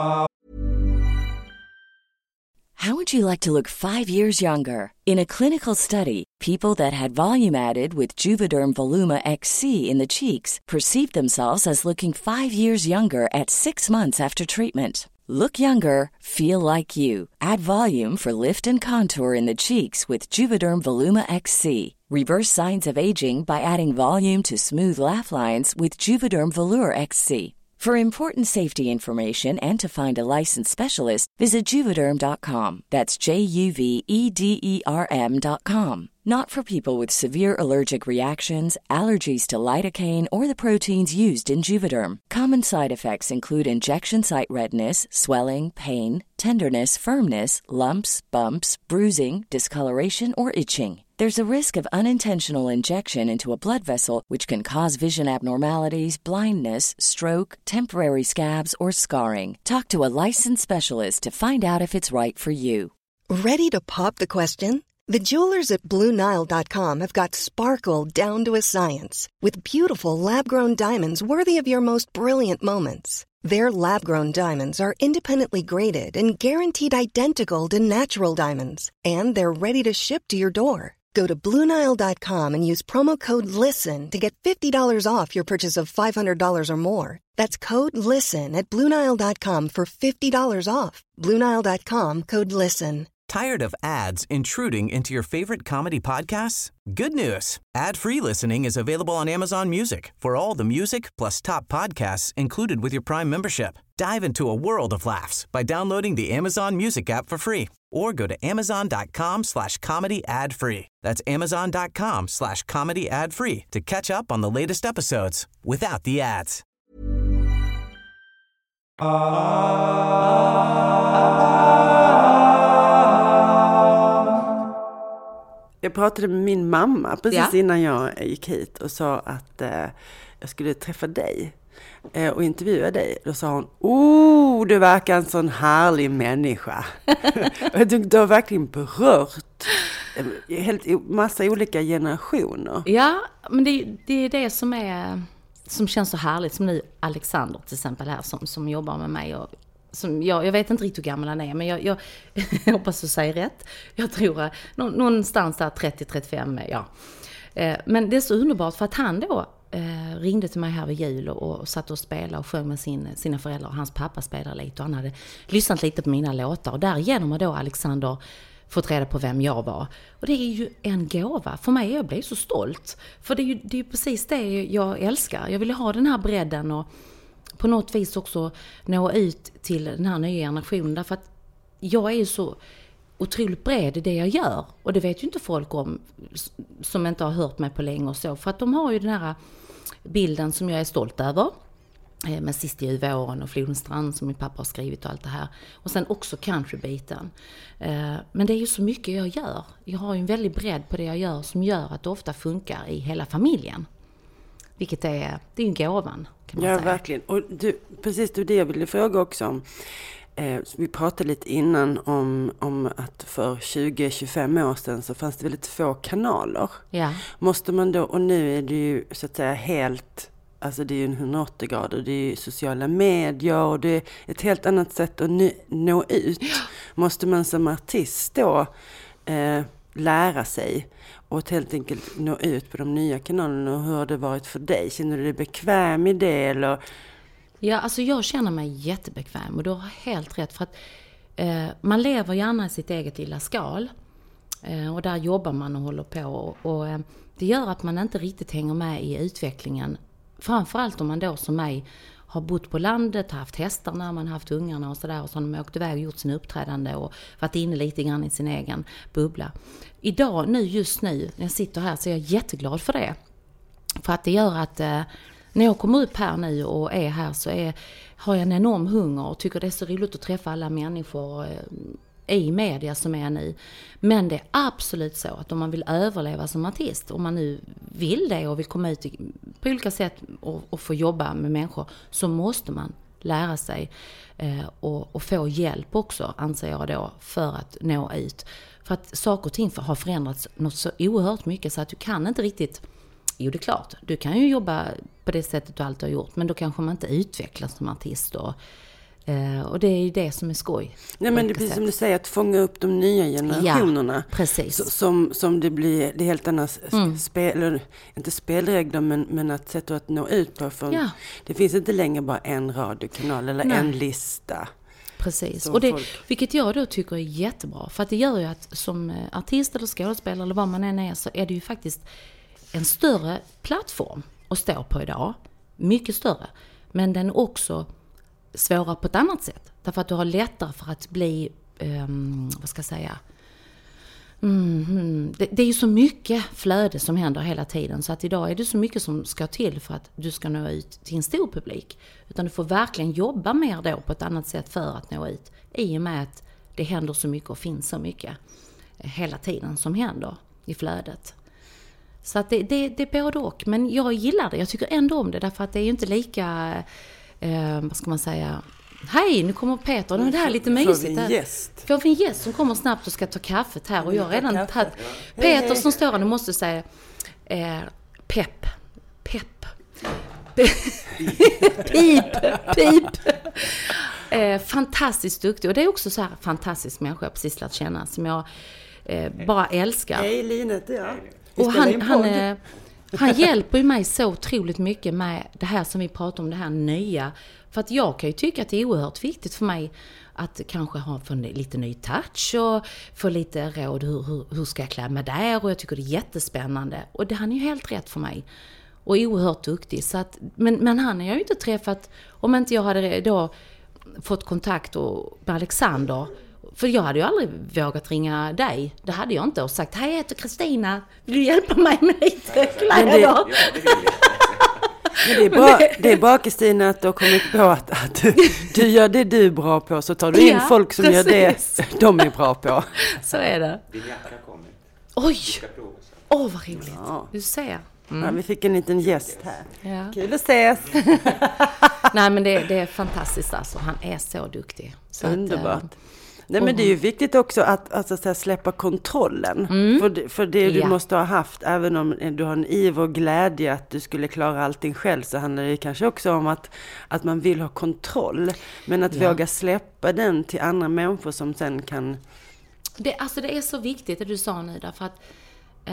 How would you like to look five years younger? In a clinical study, people that had volume added with Juvederm Voluma X C in the cheeks perceived themselves as looking five years younger at six months after treatment. Look younger, feel like you. Add volume for lift and contour in the cheeks with Juvederm Voluma X C. Reverse signs of aging by adding volume to smooth laugh lines with Juvederm Volure X C. For important safety information and to find a licensed specialist, visit Juvederm dot com. That's J U V E D E R M dot com. Not for people with severe allergic reactions, allergies to lidocaine, or the proteins used in Juvederm. Common side effects include injection site redness, swelling, pain, tenderness, firmness, lumps, bumps, bruising, discoloration, or itching. There's a risk of unintentional injection into a blood vessel, which can cause vision abnormalities, blindness, stroke, temporary scabs, or scarring. Talk to a licensed specialist to find out if it's right for you. Ready to pop the question? The jewelers at Blue Nile dot com have got sparkle down to a science with beautiful lab-grown diamonds worthy of your most brilliant moments. Their lab-grown diamonds are independently graded and guaranteed identical to natural diamonds, and they're ready to ship to your door. Go to Blue Nile dot com and use promo code LISTEN to get fifty dollars off your purchase of five hundred dollars or more. That's code LISTEN at Blue Nile dot com for fifty dollars off. Blue Nile dot com, code LISTEN. Tired of ads intruding into your favorite comedy podcasts? Good news. Ad-free listening is available on Amazon Music for all the music plus top podcasts included with your Prime membership. Dive into a world of laughs by downloading the Amazon Music app for free or go to amazon.com slash comedy ad free. That's amazon.com slash comedy ad free to catch up on the latest episodes without the ads. Jag pratade med min mamma precis ja. innan jag gick hit och sa att eh, jag skulle träffa dig eh, och intervjua dig. Då sa hon, oh, du verkar en sån härlig människa. Jag tyckte du har verkligen berört eh, helt massa olika generationer. Ja, men det, det är det som är som känns så härligt, som nu Alexander till exempel här som, som jobbar med mig och som jag, jag vet inte riktigt hur gammal han är, men jag, jag, jag hoppas att säga rätt. Jag tror att någonstans där trettio trettiofem, ja. Men det är så underbart för att han då eh, ringde till mig här vid jul och, och satt och spelade och sjöng med sin, sina föräldrar. Hans pappa spelade lite och han hade lyssnat lite på mina låtar. Och därigenom har då Alexander fått reda på vem jag var. Och det är ju en gåva. För mig, jag blev så stolt. För det är ju, det är ju precis det jag älskar. Jag ville ha den här bredden och på något vis också nå ut till den här nya generationen. Därför att jag är ju så otroligt bred i det jag gör. Och det vet ju inte folk om som inte har hört mig på länge och så. För att de har ju den här bilden som jag är stolt över. Med Sist i Uva-åren och Flodens strand som min pappa har skrivit och allt det här. Och sen också countrybiten. Men det är ju så mycket jag gör. Jag har ju en väldigt bredd på det jag gör som gör att det ofta funkar i hela familjen. Vilket är, det är ju gåvan kan man ja, säga. Ja, verkligen. Och du, precis det jag ville fråga också om. Eh, vi pratade lite innan om, om att för tjugo till tjugofem år sedan så fanns det väldigt få kanaler. Ja. Måste man då, och nu är det ju så att säga helt, alltså det är ju en hundraåttio grader, det är ju sociala medier och det är ett helt annat sätt att nå, nå ut. Ja. Måste man som artist då eh, lära sig och helt enkelt nå ut på de nya kanalerna, och hur har det varit för dig? Känner du dig bekväm i det eller? Ja, alltså jag känner mig jättebekväm och du har helt rätt för att eh, man lever gärna i sitt eget lilla skal eh, och där jobbar man och håller på och, och eh, det gör att man inte riktigt hänger med i utvecklingen. Framförallt om man då som mig har bott på landet, haft hästar när man haft ungarna och sådär och så har man åkt iväg och gjort sin uppträdande och varit inne lite grann i sin egen bubbla. Idag, nu just nu, när jag sitter här så är jag jätteglad för det. För att det gör att eh, när jag kommer upp här nu och är här så är, har jag en enorm hunger och tycker det är så roligt att träffa alla människor eh, i media som är nu. Men det är absolut så att om man vill överleva som artist, om man nu vill det och vill komma ut i, på olika sätt och, och få jobba med människor, så måste man lära sig eh, och, och få hjälp också, anser jag då, för att nå ut. För att saker och ting har förändrats något så oerhört mycket så att du kan inte riktigt. Jo, det är klart. Du kan ju jobba på det sättet du alltid har gjort. Men då kanske man inte utvecklas som artist. Och, eh, och det är ju det som är skoj. Nej, men det blir sätt. Som du säger, att fånga upp de nya generationerna. Ja, precis. Så, som, som det blir, det är helt annat mm. spel, eller, inte spelregler, men, men att sätta att nå ut på. För ja. Det finns inte längre bara en radiokanal eller Nej. en lista. Precis, och det, vilket jag då tycker är jättebra. För att det gör ju att som artist eller skådespelare eller vad man än är, så är det ju faktiskt en större plattform att stå på idag. Mycket större. Men den är också svårare på ett annat sätt. Därför att du har lättare för att bli, um, vad ska jag säga, mm, det, det är ju så mycket flöde som händer hela tiden. Så att idag är det så mycket som ska till för att du ska nå ut till en stor publik. Utan du får verkligen jobba mer då på ett annat sätt för att nå ut. I och med att det händer så mycket och finns så mycket hela tiden som händer i flödet. Så att det, det, det är både och. Men jag gillar det. Jag tycker ändå om det. Därför att det är ju inte lika, eh, vad ska man säga. Hej, nu kommer Peter. Nu är det här lite mysigt. Får vi en gäst? Får vi en gäst som kommer snabbt och ska ta kaffet här. Och jag har redan tagit. Peter som står här, nu måste säga eh, pepp. Pepp. Pip. Pip. Eh, fantastiskt duktig. Och det är också så här fantastisk människa jag precis lärt känna. Som jag eh, bara älskar. Hej, Linet, ja. Och han, han, eh, han hjälper ju mig så otroligt mycket med det här som vi pratar om, det här nya. För att jag kan ju tycka att det är oerhört viktigt för mig att kanske ha för lite ny touch och få lite råd. Hur, hur, hur ska jag klä mig där? Och jag tycker det är jättespännande. Och det, han är ju helt rätt för mig. Och oerhört duktig. Så att, men, men han har jag ju inte träffat om inte jag hade då fått kontakt och, med Alexander. För jag hade ju aldrig vågat ringa dig. Det hade jag inte. Och sagt, hej, jag heter Kristina. Vill du hjälpa mig med lite kläder? Ja, men det är bra, det är bra Kristina, att du har kommit på att, att du, du gör det du är bra på. Så tar du in ja, folk som precis. Gör det de är bra på. Så är det. Din jacka har kommit. Oj! Åh, oh, vad roligt. Ja. Du ser. Mm. Ja, vi fick en liten gäst här. Ja. Kul att ses. Nej, men det, det är fantastiskt alltså. Han är så duktig. Så underbart. Att, Nej, men det är ju viktigt också att alltså, så här, släppa kontrollen. Mm. För, det, för det du ja. måste ha haft, även om du har en iver och glädje att du skulle klara allting själv, så handlar det kanske också om att, att man vill ha kontroll. Men att ja. våga släppa den till andra människor som sen kan... Det, alltså det är så viktigt det du sa nu, därför att eh,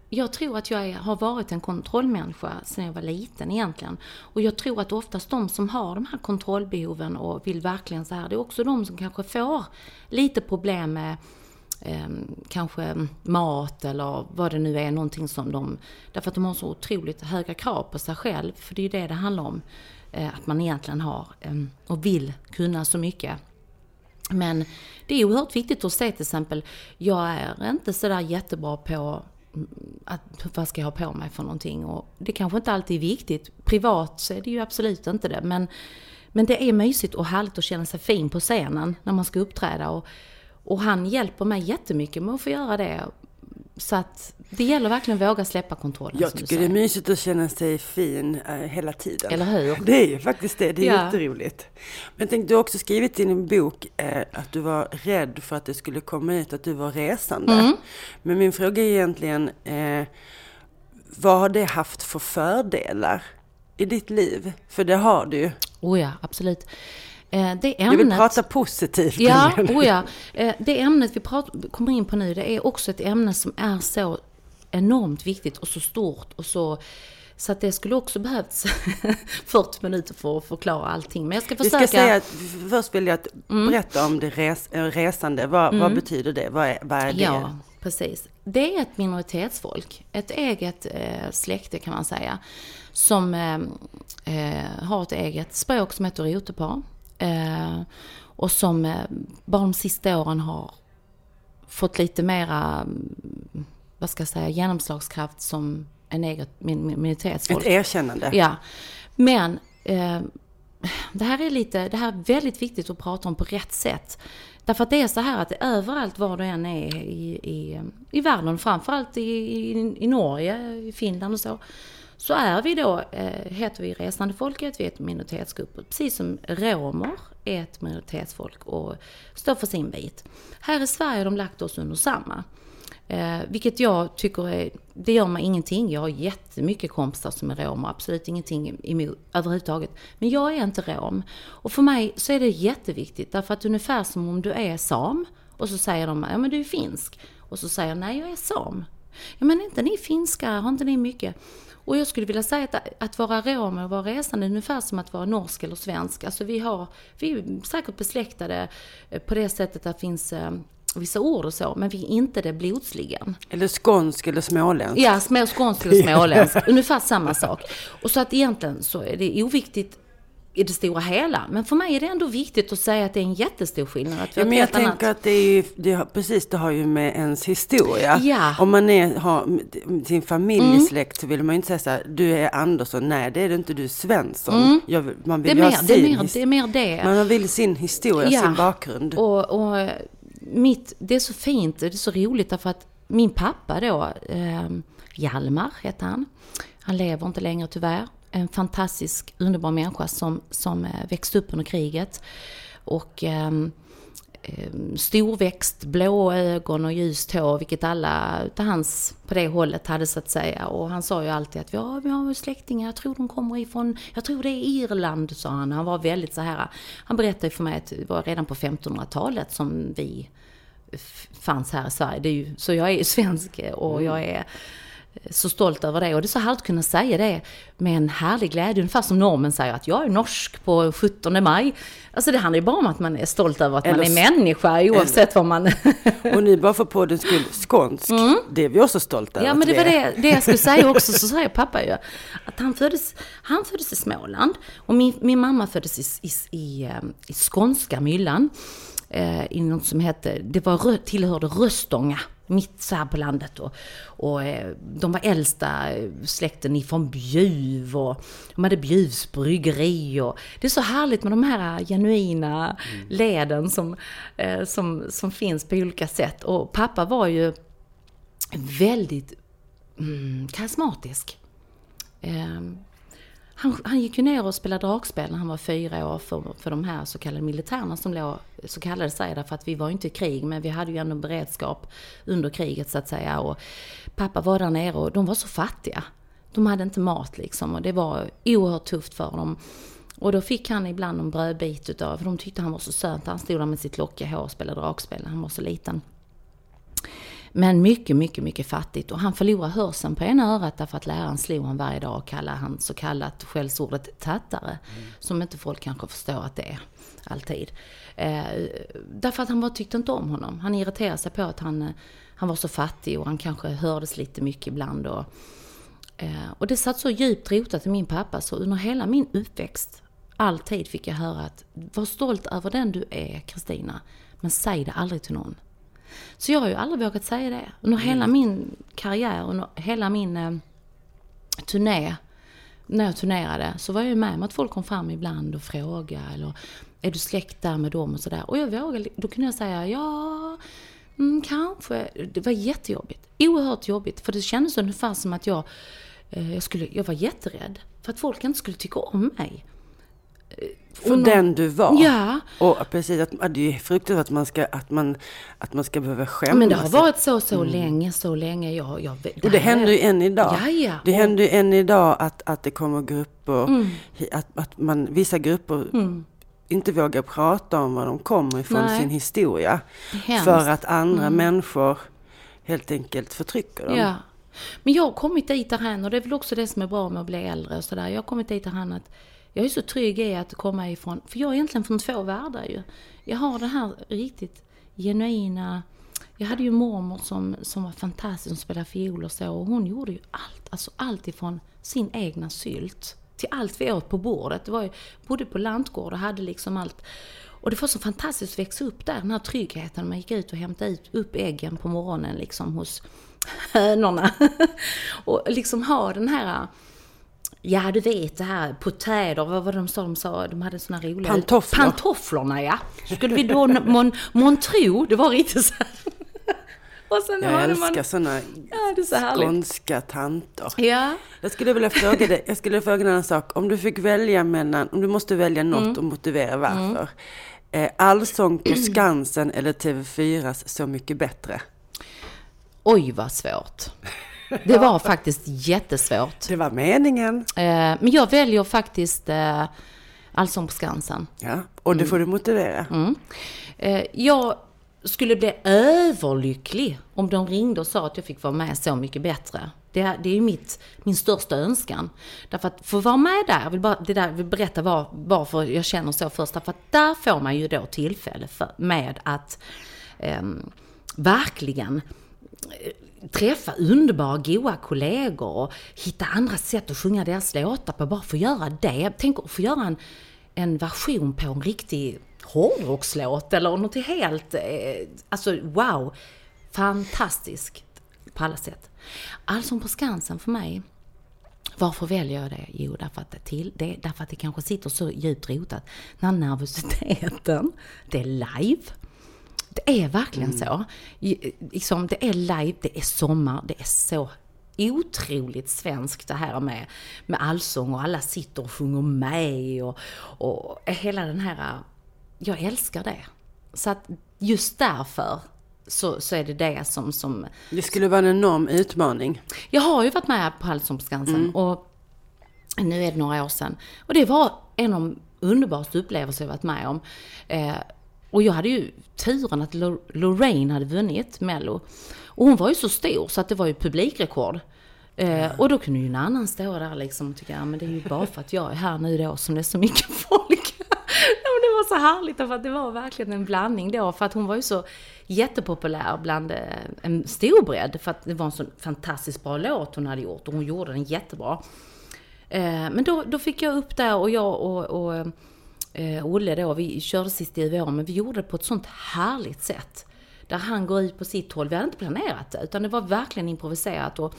jag tror att jag är, har varit en kontrollmänniska sedan jag var liten egentligen. Och jag tror att oftast de som har de här kontrollbehoven och vill verkligen så här, det är också de som kanske får lite problem med eh, kanske mat eller vad det nu är, någonting som de, därför att de har så otroligt höga krav på sig själv. För det är ju det det handlar om, eh, att man egentligen har eh, och vill kunna så mycket. Men det är oerhört viktigt att se till exempel, jag är inte så där jättebra på att, vad ska jag ha på mig för någonting, och det kanske inte alltid är viktigt. Privat så är det ju absolut inte det, men, men det är mysigt och härligt att känna sig fin på scenen när man ska uppträda, och, och han hjälper mig jättemycket med att få göra det. Så att det gäller verkligen att våga släppa kontrollen. Jag tycker det är mysigt att känna sig fin äh, hela tiden. Eller hur? Det är ju faktiskt det, det är ja. jätteroligt. Men jag tänkte, du har också skrivit i din bok äh, att du var rädd för att det skulle komma ut att du var resande. Mm. Men min fråga är egentligen, äh, vad har det haft för fördelar i ditt liv? För det har du ju. Oh ja, absolut. Det ämnet, jag vill prata positivt. Ja, oh ja. Det ämnet vi pratar, kommer in på nu, det är också ett ämne som är så enormt viktigt och så stort. Och så, så att det skulle också behövts fyrtio minuter för att förklara allting. Men jag ska försöka... Vi ska säga att, först vill jag att mm. berätta om det res, resande. Vad, mm. vad betyder det? Vad är, vad är det? Ja, precis. Det är ett minoritetsfolk. Ett eget eh, släkte kan man säga. Som eh, har ett eget språk som heter rotepar. Eh, och som eh, bara de sista åren har fått lite mera, vad ska jag säga, genomslagskraft som en egen minoritetsfolk. Ett erkännande. Ja, men eh, det här är lite, det här är väldigt viktigt att prata om på rätt sätt. Därför att det är så här att överallt var du än är i, i, i världen, framförallt i, i, i Norge, i Finland och så, så är vi då, eh, heter vi resande folket, vi är ett minoritetsgrupp. Precis som romer är ett minoritetsfolk och står för sin bit. Här i Sverige har de lagt oss under samma. Eh, vilket jag tycker är, det gör mig ingenting. Jag har jättemycket kompisar som är romer, absolut ingenting emot överhuvudtaget. Men jag är inte rom. Och för mig så är det jätteviktigt, därför att ungefär som om du är sam och så säger de, ja men du är finsk. Och så säger jag, nej jag är sam. Ja men inte ni finska, har inte ni mycket? Och jag skulle vilja säga att, att vara romer och vara resande är ungefär som att vara norsk eller svensk. Alltså vi, har, vi är säkert besläktade på det sättet att det finns eh, vissa ord och så, men vi är inte det blodsligen. Eller skånsk eller småländsk. Ja, små skånsk eller småländsk. Ungefär samma sak. Och så att egentligen så är det oviktigt i det stora hela. Men för mig är det ändå viktigt att säga att det är en jättestor skillnad. Att vi ja, men jag tänker annat. att det är ju, det har, precis, det har ju med ens historia. Ja. Om man är, har sin familjesläkt mm. så vill man ju inte säga så här, du är Andersson. Nej, det är det inte, du är Svensson. Mm. Jag, man vill det, är mer, mer, det, är mer, det är mer det. Man vill sin historia, ja. sin bakgrund. Och, och mitt, det är så fint, det är så roligt därför att min pappa då, eh, Hjalmar heter han. Han lever inte längre tyvärr. En fantastisk, underbar människa som, som växte upp under kriget. Och eh, storväxt, blå ögon och ljust hår, vilket alla till hans på det hållet hade så att säga. Och han sa ju alltid att ja, vi har släktingar, jag tror de kommer ifrån, jag tror det är Irland, sa han. Han var väldigt så här, han berättade för mig att det var redan på femtonhundratalet som vi fanns här i Sverige. Det är ju, så jag är ju svensk och jag är så stolt över det. Och det är så härligt att kunna säga det med en härlig glädje. Ungefär som normen säger att jag är norsk på sjuttonde maj. Alltså det handlar ju bara om att man är stolt över att eller, man är människa oavsett eller, vad man... Och nu bara för poddens skull, skånsk. Mm. Det är vi också stolta över. Ja, men det var det, det jag skulle säga också. Så säger pappa ju att han föddes, han föddes i Småland. Och min, min mamma föddes i, i, i, i skånska Myllan. Eh, i något som hette, det var, tillhörde Röstånga. Mitt så här på landet och, och eh, de var äldsta släkten ifrån Bjuv och de hade Bjuvs bryggeri och det är så härligt med de här genuina mm. leden som, eh, som, som finns på olika sätt. Och pappa var ju väldigt mm, karismatisk. Eh, Han, han gick ju ner och spelade dragspel när han var fyra år för, för de här så kallade militärerna som låg, så kallade sig därför att vi var inte i krig, men vi hade ju ändå beredskap under kriget så att säga. Och pappa var där nere och de var så fattiga. De hade inte mat liksom och det var oerhört tufft för dem. Och då fick han ibland en brödbit utav, för de tyckte han var så söt. Han stod där med sitt lockiga hår och spelade dragspel. Han var så liten. Men mycket, mycket, mycket fattigt. Och han förlorade hörseln på ena örat därför att läraren slog han varje dag och kallade han så kallat skällsordet tattare. Mm. Som inte folk kanske förstår att det är alltid. Eh, därför att han bara tyckte inte om honom. Han irriterade sig på att han, han var så fattig och han kanske hördes lite mycket ibland. Och, eh, och det satt så djupt rotat i min pappa så under hela min uppväxt alltid fick jag höra att var stolt över den du är, Kristina. Men säg det aldrig till någon. Så jag har ju aldrig vågat säga det. Under mm. hela min karriär, under hela min eh, turné, när jag turnerade, så var jag ju med om att folk kom fram ibland och frågade, eller är du släkt där med dem och sådär. Och jag vågade, då kunde jag säga, ja, mm, kanske. Det var jättejobbigt. Oerhört jobbigt. För det kändes ungefär som att jag, eh, jag, skulle, jag var jätterädd. För att folk inte skulle tycka om mig. För någon, den du var. Ja. Och precis, att, att det är fruktansvärt att man ska, att man, att man ska behöva skämmas. Men det har varit så, så mm. länge, så länge. Jag, jag, det och det händer ju än idag. Ja, ja. Det händer ju än idag att, att det kommer grupper, mm. att, att man, vissa grupper mm. inte vågar prata om var de kommer ifrån, Nej. sin historia. För att andra mm. människor helt enkelt förtrycker dem. Ja. Men jag har kommit dit här, och det är väl också det som är bra med att bli äldre och sådär. Jag har kommit dit här att jag är så trygg i att komma ifrån, för jag är egentligen från två världar ju. Jag har det här riktigt genuina, jag hade ju mormor som, som var fantastisk, som spelade fiol och så, och hon gjorde ju allt, alltså allt ifrån sin egna sylt till allt vi åt på bordet. Det var ju, bodde på lantgård och hade liksom allt. Och det var så fantastiskt att växa upp där, den här tryggheten. Man gick ut och hämtade ut, upp äggen på morgonen liksom hos hönorna. Och liksom ha den här, ja du vet det här, potäder, vad var det de sa? De sa, de hade såna roliga... Pantofflor. Pantofflorna, ja. Skulle vi då mon, mon tro, det var riktigt så här. Och sen jag älskar man, såna ja, så skånska tanter. Ja. Jag skulle vilja fråga dig, jag skulle fråga en annan sak. Om du fick välja mellan, om du måste välja något mm. och motivera varför. Mm. Eh, Allsång på Skansen eller T V fyras Så mycket bättre? Oj, vad svårt. Det var faktiskt jättesvårt. Det var meningen. Eh, men jag väljer faktiskt eh, Allsång på Skansen. Ja, och det mm. får du motivera. Mm. Eh, jag skulle bli överlycklig om de ringde och sa att jag fick vara med Så mycket bättre. Det, det är ju mitt, min största önskan. Därför att få vara med där, jag vill, bara, det där, vill berätta var, varför jag känner så först. Därför att där får man ju då tillfälle för, med att eh, verkligen träffa underbara, goda kollegor och hitta andra sätt att sjunga deras låtar på. Bara för att göra det. Tänk att få göra en, en version på en riktig hårdrockslåt eller något helt, eh, alltså wow, fantastiskt på alla sätt. Allsång på Skansen för mig, varför väljer jag det? Jo, därför att det, till, det, därför att det kanske sitter så djupt rotat. Den här nervositeten, det är live. Det är verkligen mm. så. Liksom, det är live, det är sommar, det är så otroligt svenskt det här med, med allsång och alla sitter och sjunger med och, och hela den här, jag älskar det. Så att just därför så, så är det det som, som... Det skulle vara en enorm utmaning. Jag har ju varit med på Allsång på Skansen mm. och nu är det några år sedan. Och det var en av de underbaraste upplevelser jag varit med om. Eh, Och jag hade ju turen att Lorraine hade vunnit Mello. Och hon var ju så stor så att det var ju publikrekord. Eh, och då kunde ju en annan stå där liksom och tycka, ja men det är ju bara för att jag är här nu då som det är så mycket folk. Ja, men det var så härligt för att det var verkligen en blandning då. För att hon var ju så jättepopulär bland eh, en stor bredd. För att det var en så fantastiskt bra låt hon hade gjort och hon gjorde den jättebra. Eh, men då, då fick jag upp där och jag och... och Eh, Olle då, vi körde sist i U V A, men vi gjorde det på ett sånt härligt sätt. Där han går ut på sitt håll. Vi hade inte planerat det, utan det var verkligen improviserat. Och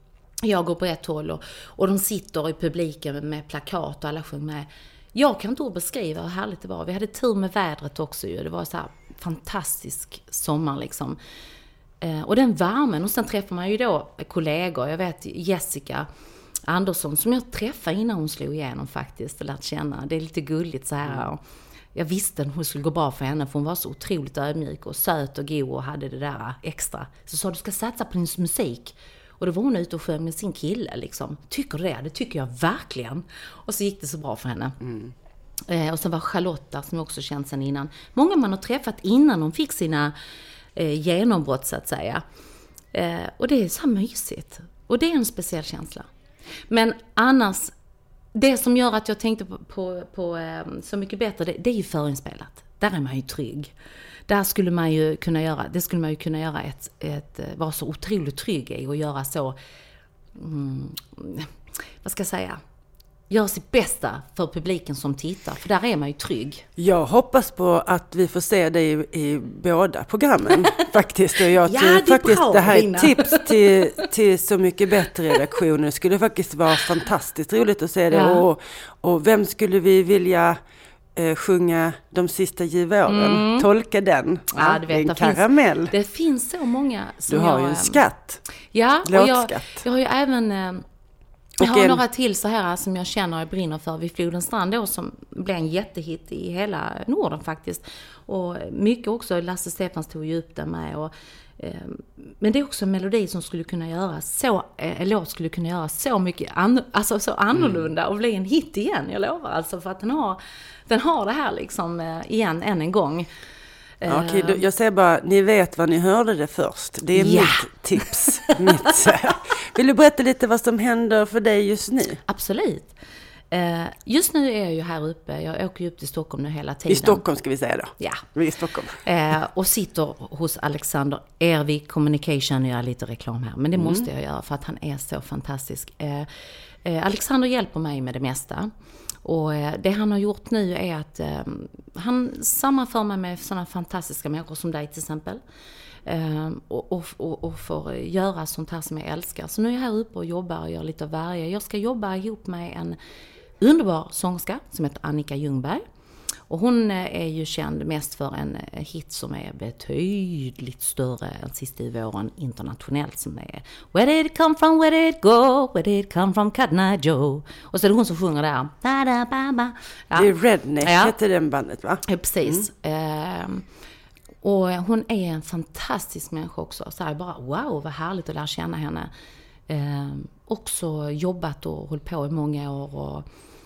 jag går på ett håll och, och de sitter i publiken med plakat och alla sjöng med. Jag kan inte beskriva hur härligt det var. Vi hade tur med vädret också ju. Det var så här fantastisk sommar liksom. Eh, och den värmen, och sen träffar man ju då kollegor. Jag vet Jessica Andersson som jag träffade innan hon slog igenom faktiskt och lärt känna. Det är lite gulligt så här. Mm. Jag visste att hon skulle gå bra för henne för hon var så otroligt ödmjuk och söt och god och hade det där extra. Så sa du ska satsa på din musik. Och då var hon ute och sjöng med sin kille liksom. Tycker du det? Det tycker jag verkligen. Och så gick det så bra för henne. Mm. Eh, och sen var Charlotta som jag också känt sen innan. Många man har träffat innan de fick sina eh, genombrott så att säga. Eh, och det är så mysigt. Och det är en speciell känsla. Men annars, det som gör att jag tänkte på, på, på eh, Så mycket bättre, det, det är ju förinspelat. Där är man ju trygg. Där skulle man ju kunna göra, det skulle man ju kunna göra ett, ett vara så otroligt trygg i och göra så, mm, vad ska jag säga, göra sitt bästa för publiken som tittar, för där är man ju trygg. Jag hoppas på att vi får se det i, i båda programmen faktiskt. Och jag ja, tror det faktiskt bra, det här Rina. är tips till, till Så mycket bättre redaktionen. Det skulle faktiskt vara fantastiskt roligt att se det. Ja. Och, och vem skulle vi vilja eh, sjunga De sista ljuva-åren? Mm. Tolka den. Ja, Ja, du det är vet, en det finns, karamell. det finns så många som Du har jag, ju en skatt. Ja, och jag, Låtskatt. jag har ju även eh, jag Och har en- några till så här som jag känner och brinner för vid Flodens strand då, som blev en jättehit i hela Norden faktiskt. Och mycket också, Lasse Stefans tog ju upp det med. Och, eh, men det är också en melodi som skulle kunna göra så, eh, en låt skulle kunna göra så mycket an, alltså så annorlunda Mm. och bli en hit igen, jag lovar. Alltså för att den har, den har det här liksom eh, igen, än en gång. Ja, okej, då, jag säger bara, ni vet vad ni hörde det först. Det är Ja. mitt tips. mitt. Vill du berätta lite vad som händer för dig just nu? Absolut. Eh, just nu är jag ju här uppe, jag åker ju upp till Stockholm nu hela tiden. I Stockholm ska vi säga då. Ja. Vi är i Stockholm. Eh, och sitter hos Alexander Ervik Communication, jag gör lite reklam här, men det Mm. måste jag göra för att han är så fantastisk. Eh, eh, Alexander hjälper mig med det mesta. Och eh, det han har gjort nu är att eh, han sammanför mig med sådana fantastiska människor som dig till exempel. Eh, och, och, och, och får göra sånt här som jag älskar. Så nu är jag här uppe och jobbar och gör lite av varje. Jag ska jobba ihop med en underbar sångerska som heter Annika Ljungberg. Och hon är ju känd mest för en hit som är betydligt större än Sista i våren internationellt, som är Where did it come from, where did it go, where did it come from, Cotton Eye Joe. Och så är det hon som sjunger där. Da, da, ba, ba. Ja. Det är Redneck, Ja. heter den bandet va? Ja, precis. Ehm, och hon är en fantastisk människa också. Så här, bara wow, vad härligt att lära känna henne. Ehm, också jobbat och hållit på i många år och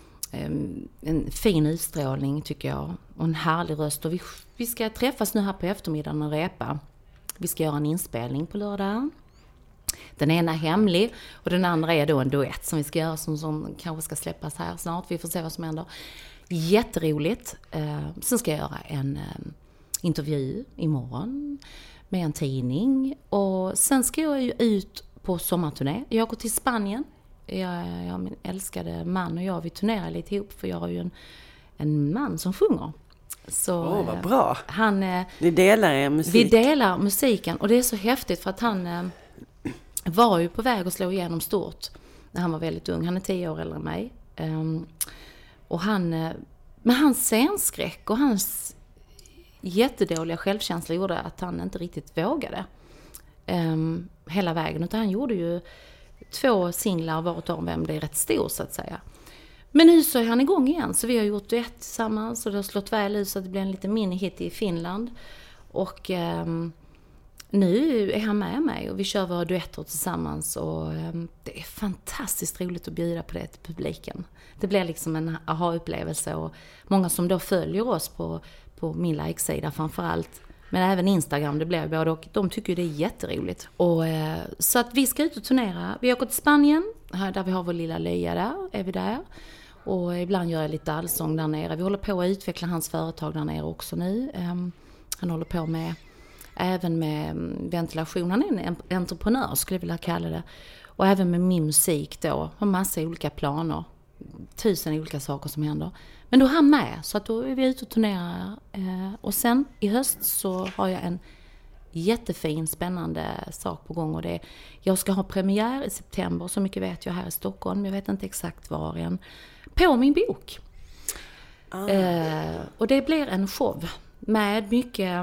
en fin utstrålning tycker jag. Och en härlig röst. Och vi, vi ska träffas nu här på eftermiddagen och repa. Vi ska göra en inspelning på lördag. Den ena är hemlig och den andra är då en duett som vi ska göra som, som kanske ska släppas här snart. Vi får se vad som händer. Jätteroligt. Eh, sen ska jag göra en eh, intervju imorgon med en tidning. Och sen ska jag ju ut på sommarturné. Jag går till Spanien. Jag, jag, min älskade man och jag, vi turnerar lite ihop för jag har ju en, en man som sjunger. Så, Åh, vad bra. Han, Ni delar er musik. vi delar musiken och det är så häftigt för att han eh, var ju på väg att slå igenom stort när han var väldigt ung. Han är tio år äldre än mig. Um, och han, eh, men hans scenskräck och hans jättedåliga självkänsla gjorde att han inte riktigt vågade um, hela vägen. Utan han gjorde ju två singlar vart av vem blev rätt stor så att säga. Men nu så är han igång igen. Så vi har gjort duett tillsammans och det har slått väl ut så att det blir en liten mini-hit i Finland. Och um, nu är han med mig och vi kör våra duetter tillsammans. Och um, det är fantastiskt roligt att bjuda på det till publiken. Det blir liksom en aha-upplevelse. Och många som då följer oss på, på min like-sida framförallt. Men även Instagram, det blir både och. De tycker det är jätteroligt. Och, eh, så att vi ska ut och turnera. Vi åker till Spanien, här där vi har vår lilla löja där, är vi där. Och ibland gör jag lite allsång där nere. Vi håller på att utveckla hans företag där nere också nu. Um, han håller på med, även med ventilation. Han är en entreprenör skulle jag vilja kalla det. Och även med min musik då. Har massa olika planer. Tusen olika saker som händer. Men då är han med, så att då är vi ute och turnerar. Eh, och sen i höst så har jag en jättefin, spännande sak på gång. Och det är, jag ska ha premiär i september, så mycket vet jag, här i Stockholm. Jag vet inte exakt var än. På min bok. Ah. Eh, och det blir en show med mycket,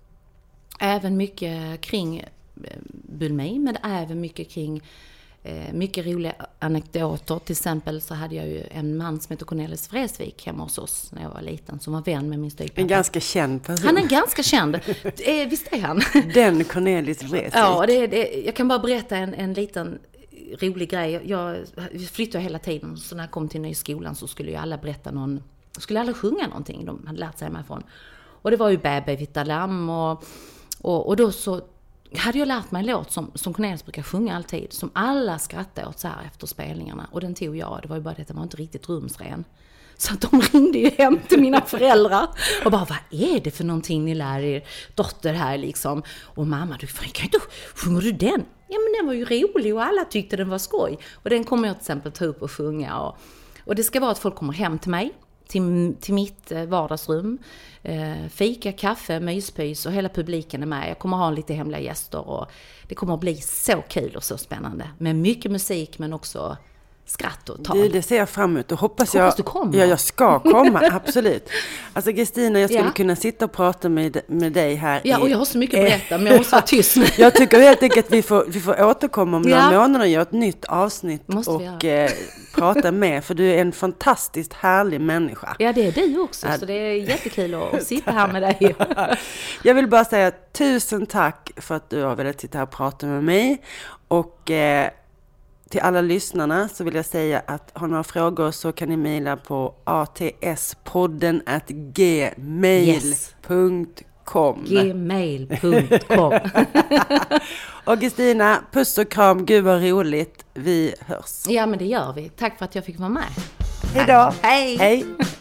även mycket kring bulimi, men även mycket kring mycket roliga anekdoter. Till exempel så hade jag ju en man som heter Cornelis Vreeswijk hemma hos oss när jag var liten, som var vän med min styvpappa. En ganska känd person. Han är ganska känd. Eh, visst är han? Den Cornelis Vreeswijk. Ja, det, det, jag kan bara berätta en, en liten rolig grej. Jag flyttade hela tiden, så när jag kom till ny skolan så skulle ju alla berätta någon, skulle alla sjunga någonting de hade lärt sig hemifrån. Och det var ju Bäbe Vita Lamm och, och, och då så hade jag lärt mig en låt som, som Cornelis brukar sjunga alltid, som alla skrattade åt så här efter spelningarna. Och den tog jag, det var ju bara det att den var inte riktigt rumsren. Så att de ringde ju hem till mina föräldrar och bara, vad är det för någonting ni lär er dotter här liksom? Och mamma, du kan inte, sjunger du den? Ja, men den var ju rolig och alla tyckte den var skoj. Och den kommer jag till exempel ta upp och sjunga. Och, och det ska vara att folk kommer hem till mig, till, till mitt vardagsrum. Eh, fika, kaffe, myspys och hela publiken är med. Jag kommer ha lite hemliga gäster och det kommer att bli så kul och så spännande. Med mycket musik men också skratt och tal. Det, det ser jag fram emot och hoppas, hoppas jag, du kommer. Ja, jag ska komma, absolut. Alltså Kristina, jag skulle ja. kunna sitta och prata med, med dig här. Ja, i, och jag har så mycket att berätta, men jag måste vara tyst. Jag tycker helt enkelt att vi får, vi får återkomma om ja. några månader och göra ett nytt avsnitt måste och eh, prata med, för du är en fantastiskt härlig människa. Ja, det är du också, ja. Så det är jättekul att sitta här med dig. Jag vill bara säga tusen tack för att du har velat sitta här och prata med mig, och eh, till alla lyssnarna så vill jag säga att har några frågor så kan ni mejla på atspodden at gmail punkt com. gmail punkt com. Och Kristina, puss och kram, gud vad roligt, vi hörs. Ja, men det gör vi. Tack för att jag fick vara med. Hej då. Hej. Hej.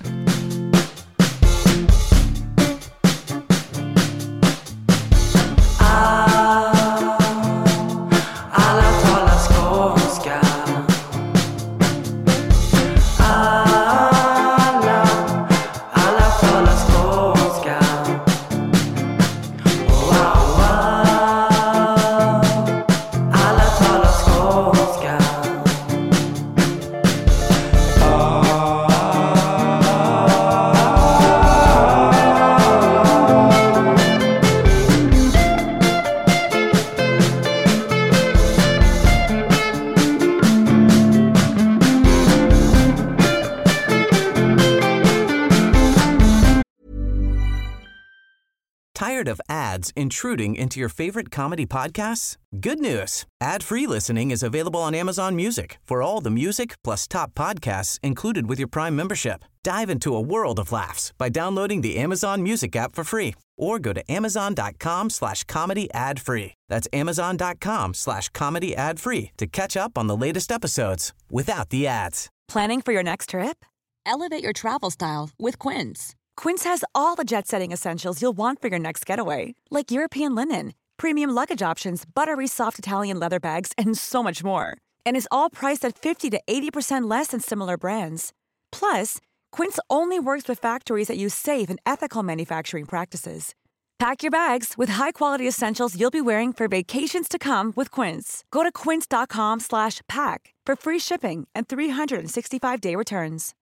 Tired of ads intruding into your favorite comedy podcasts? Good news. Ad-free listening is available on Amazon Music for all the music plus top podcasts included with your Prime membership. Dive into a world of laughs by downloading the Amazon Music app for free or go to amazon.com slash comedy ad free. That's amazon.com slash comedy ad free to catch up on the latest episodes without the ads. Planning for your next trip? Elevate your travel style with Quince. Quince has all the jet-setting essentials you'll want for your next getaway, like European linen, premium luggage options, buttery soft Italian leather bags, and so much more. And is all priced at fifty to eighty percent less than similar brands. Plus, Quince only works with factories that use safe and ethical manufacturing practices. Pack your bags with high-quality essentials you'll be wearing for vacations to come with Quince. Go to quince.com slash pack for free shipping and three sixty-five day returns.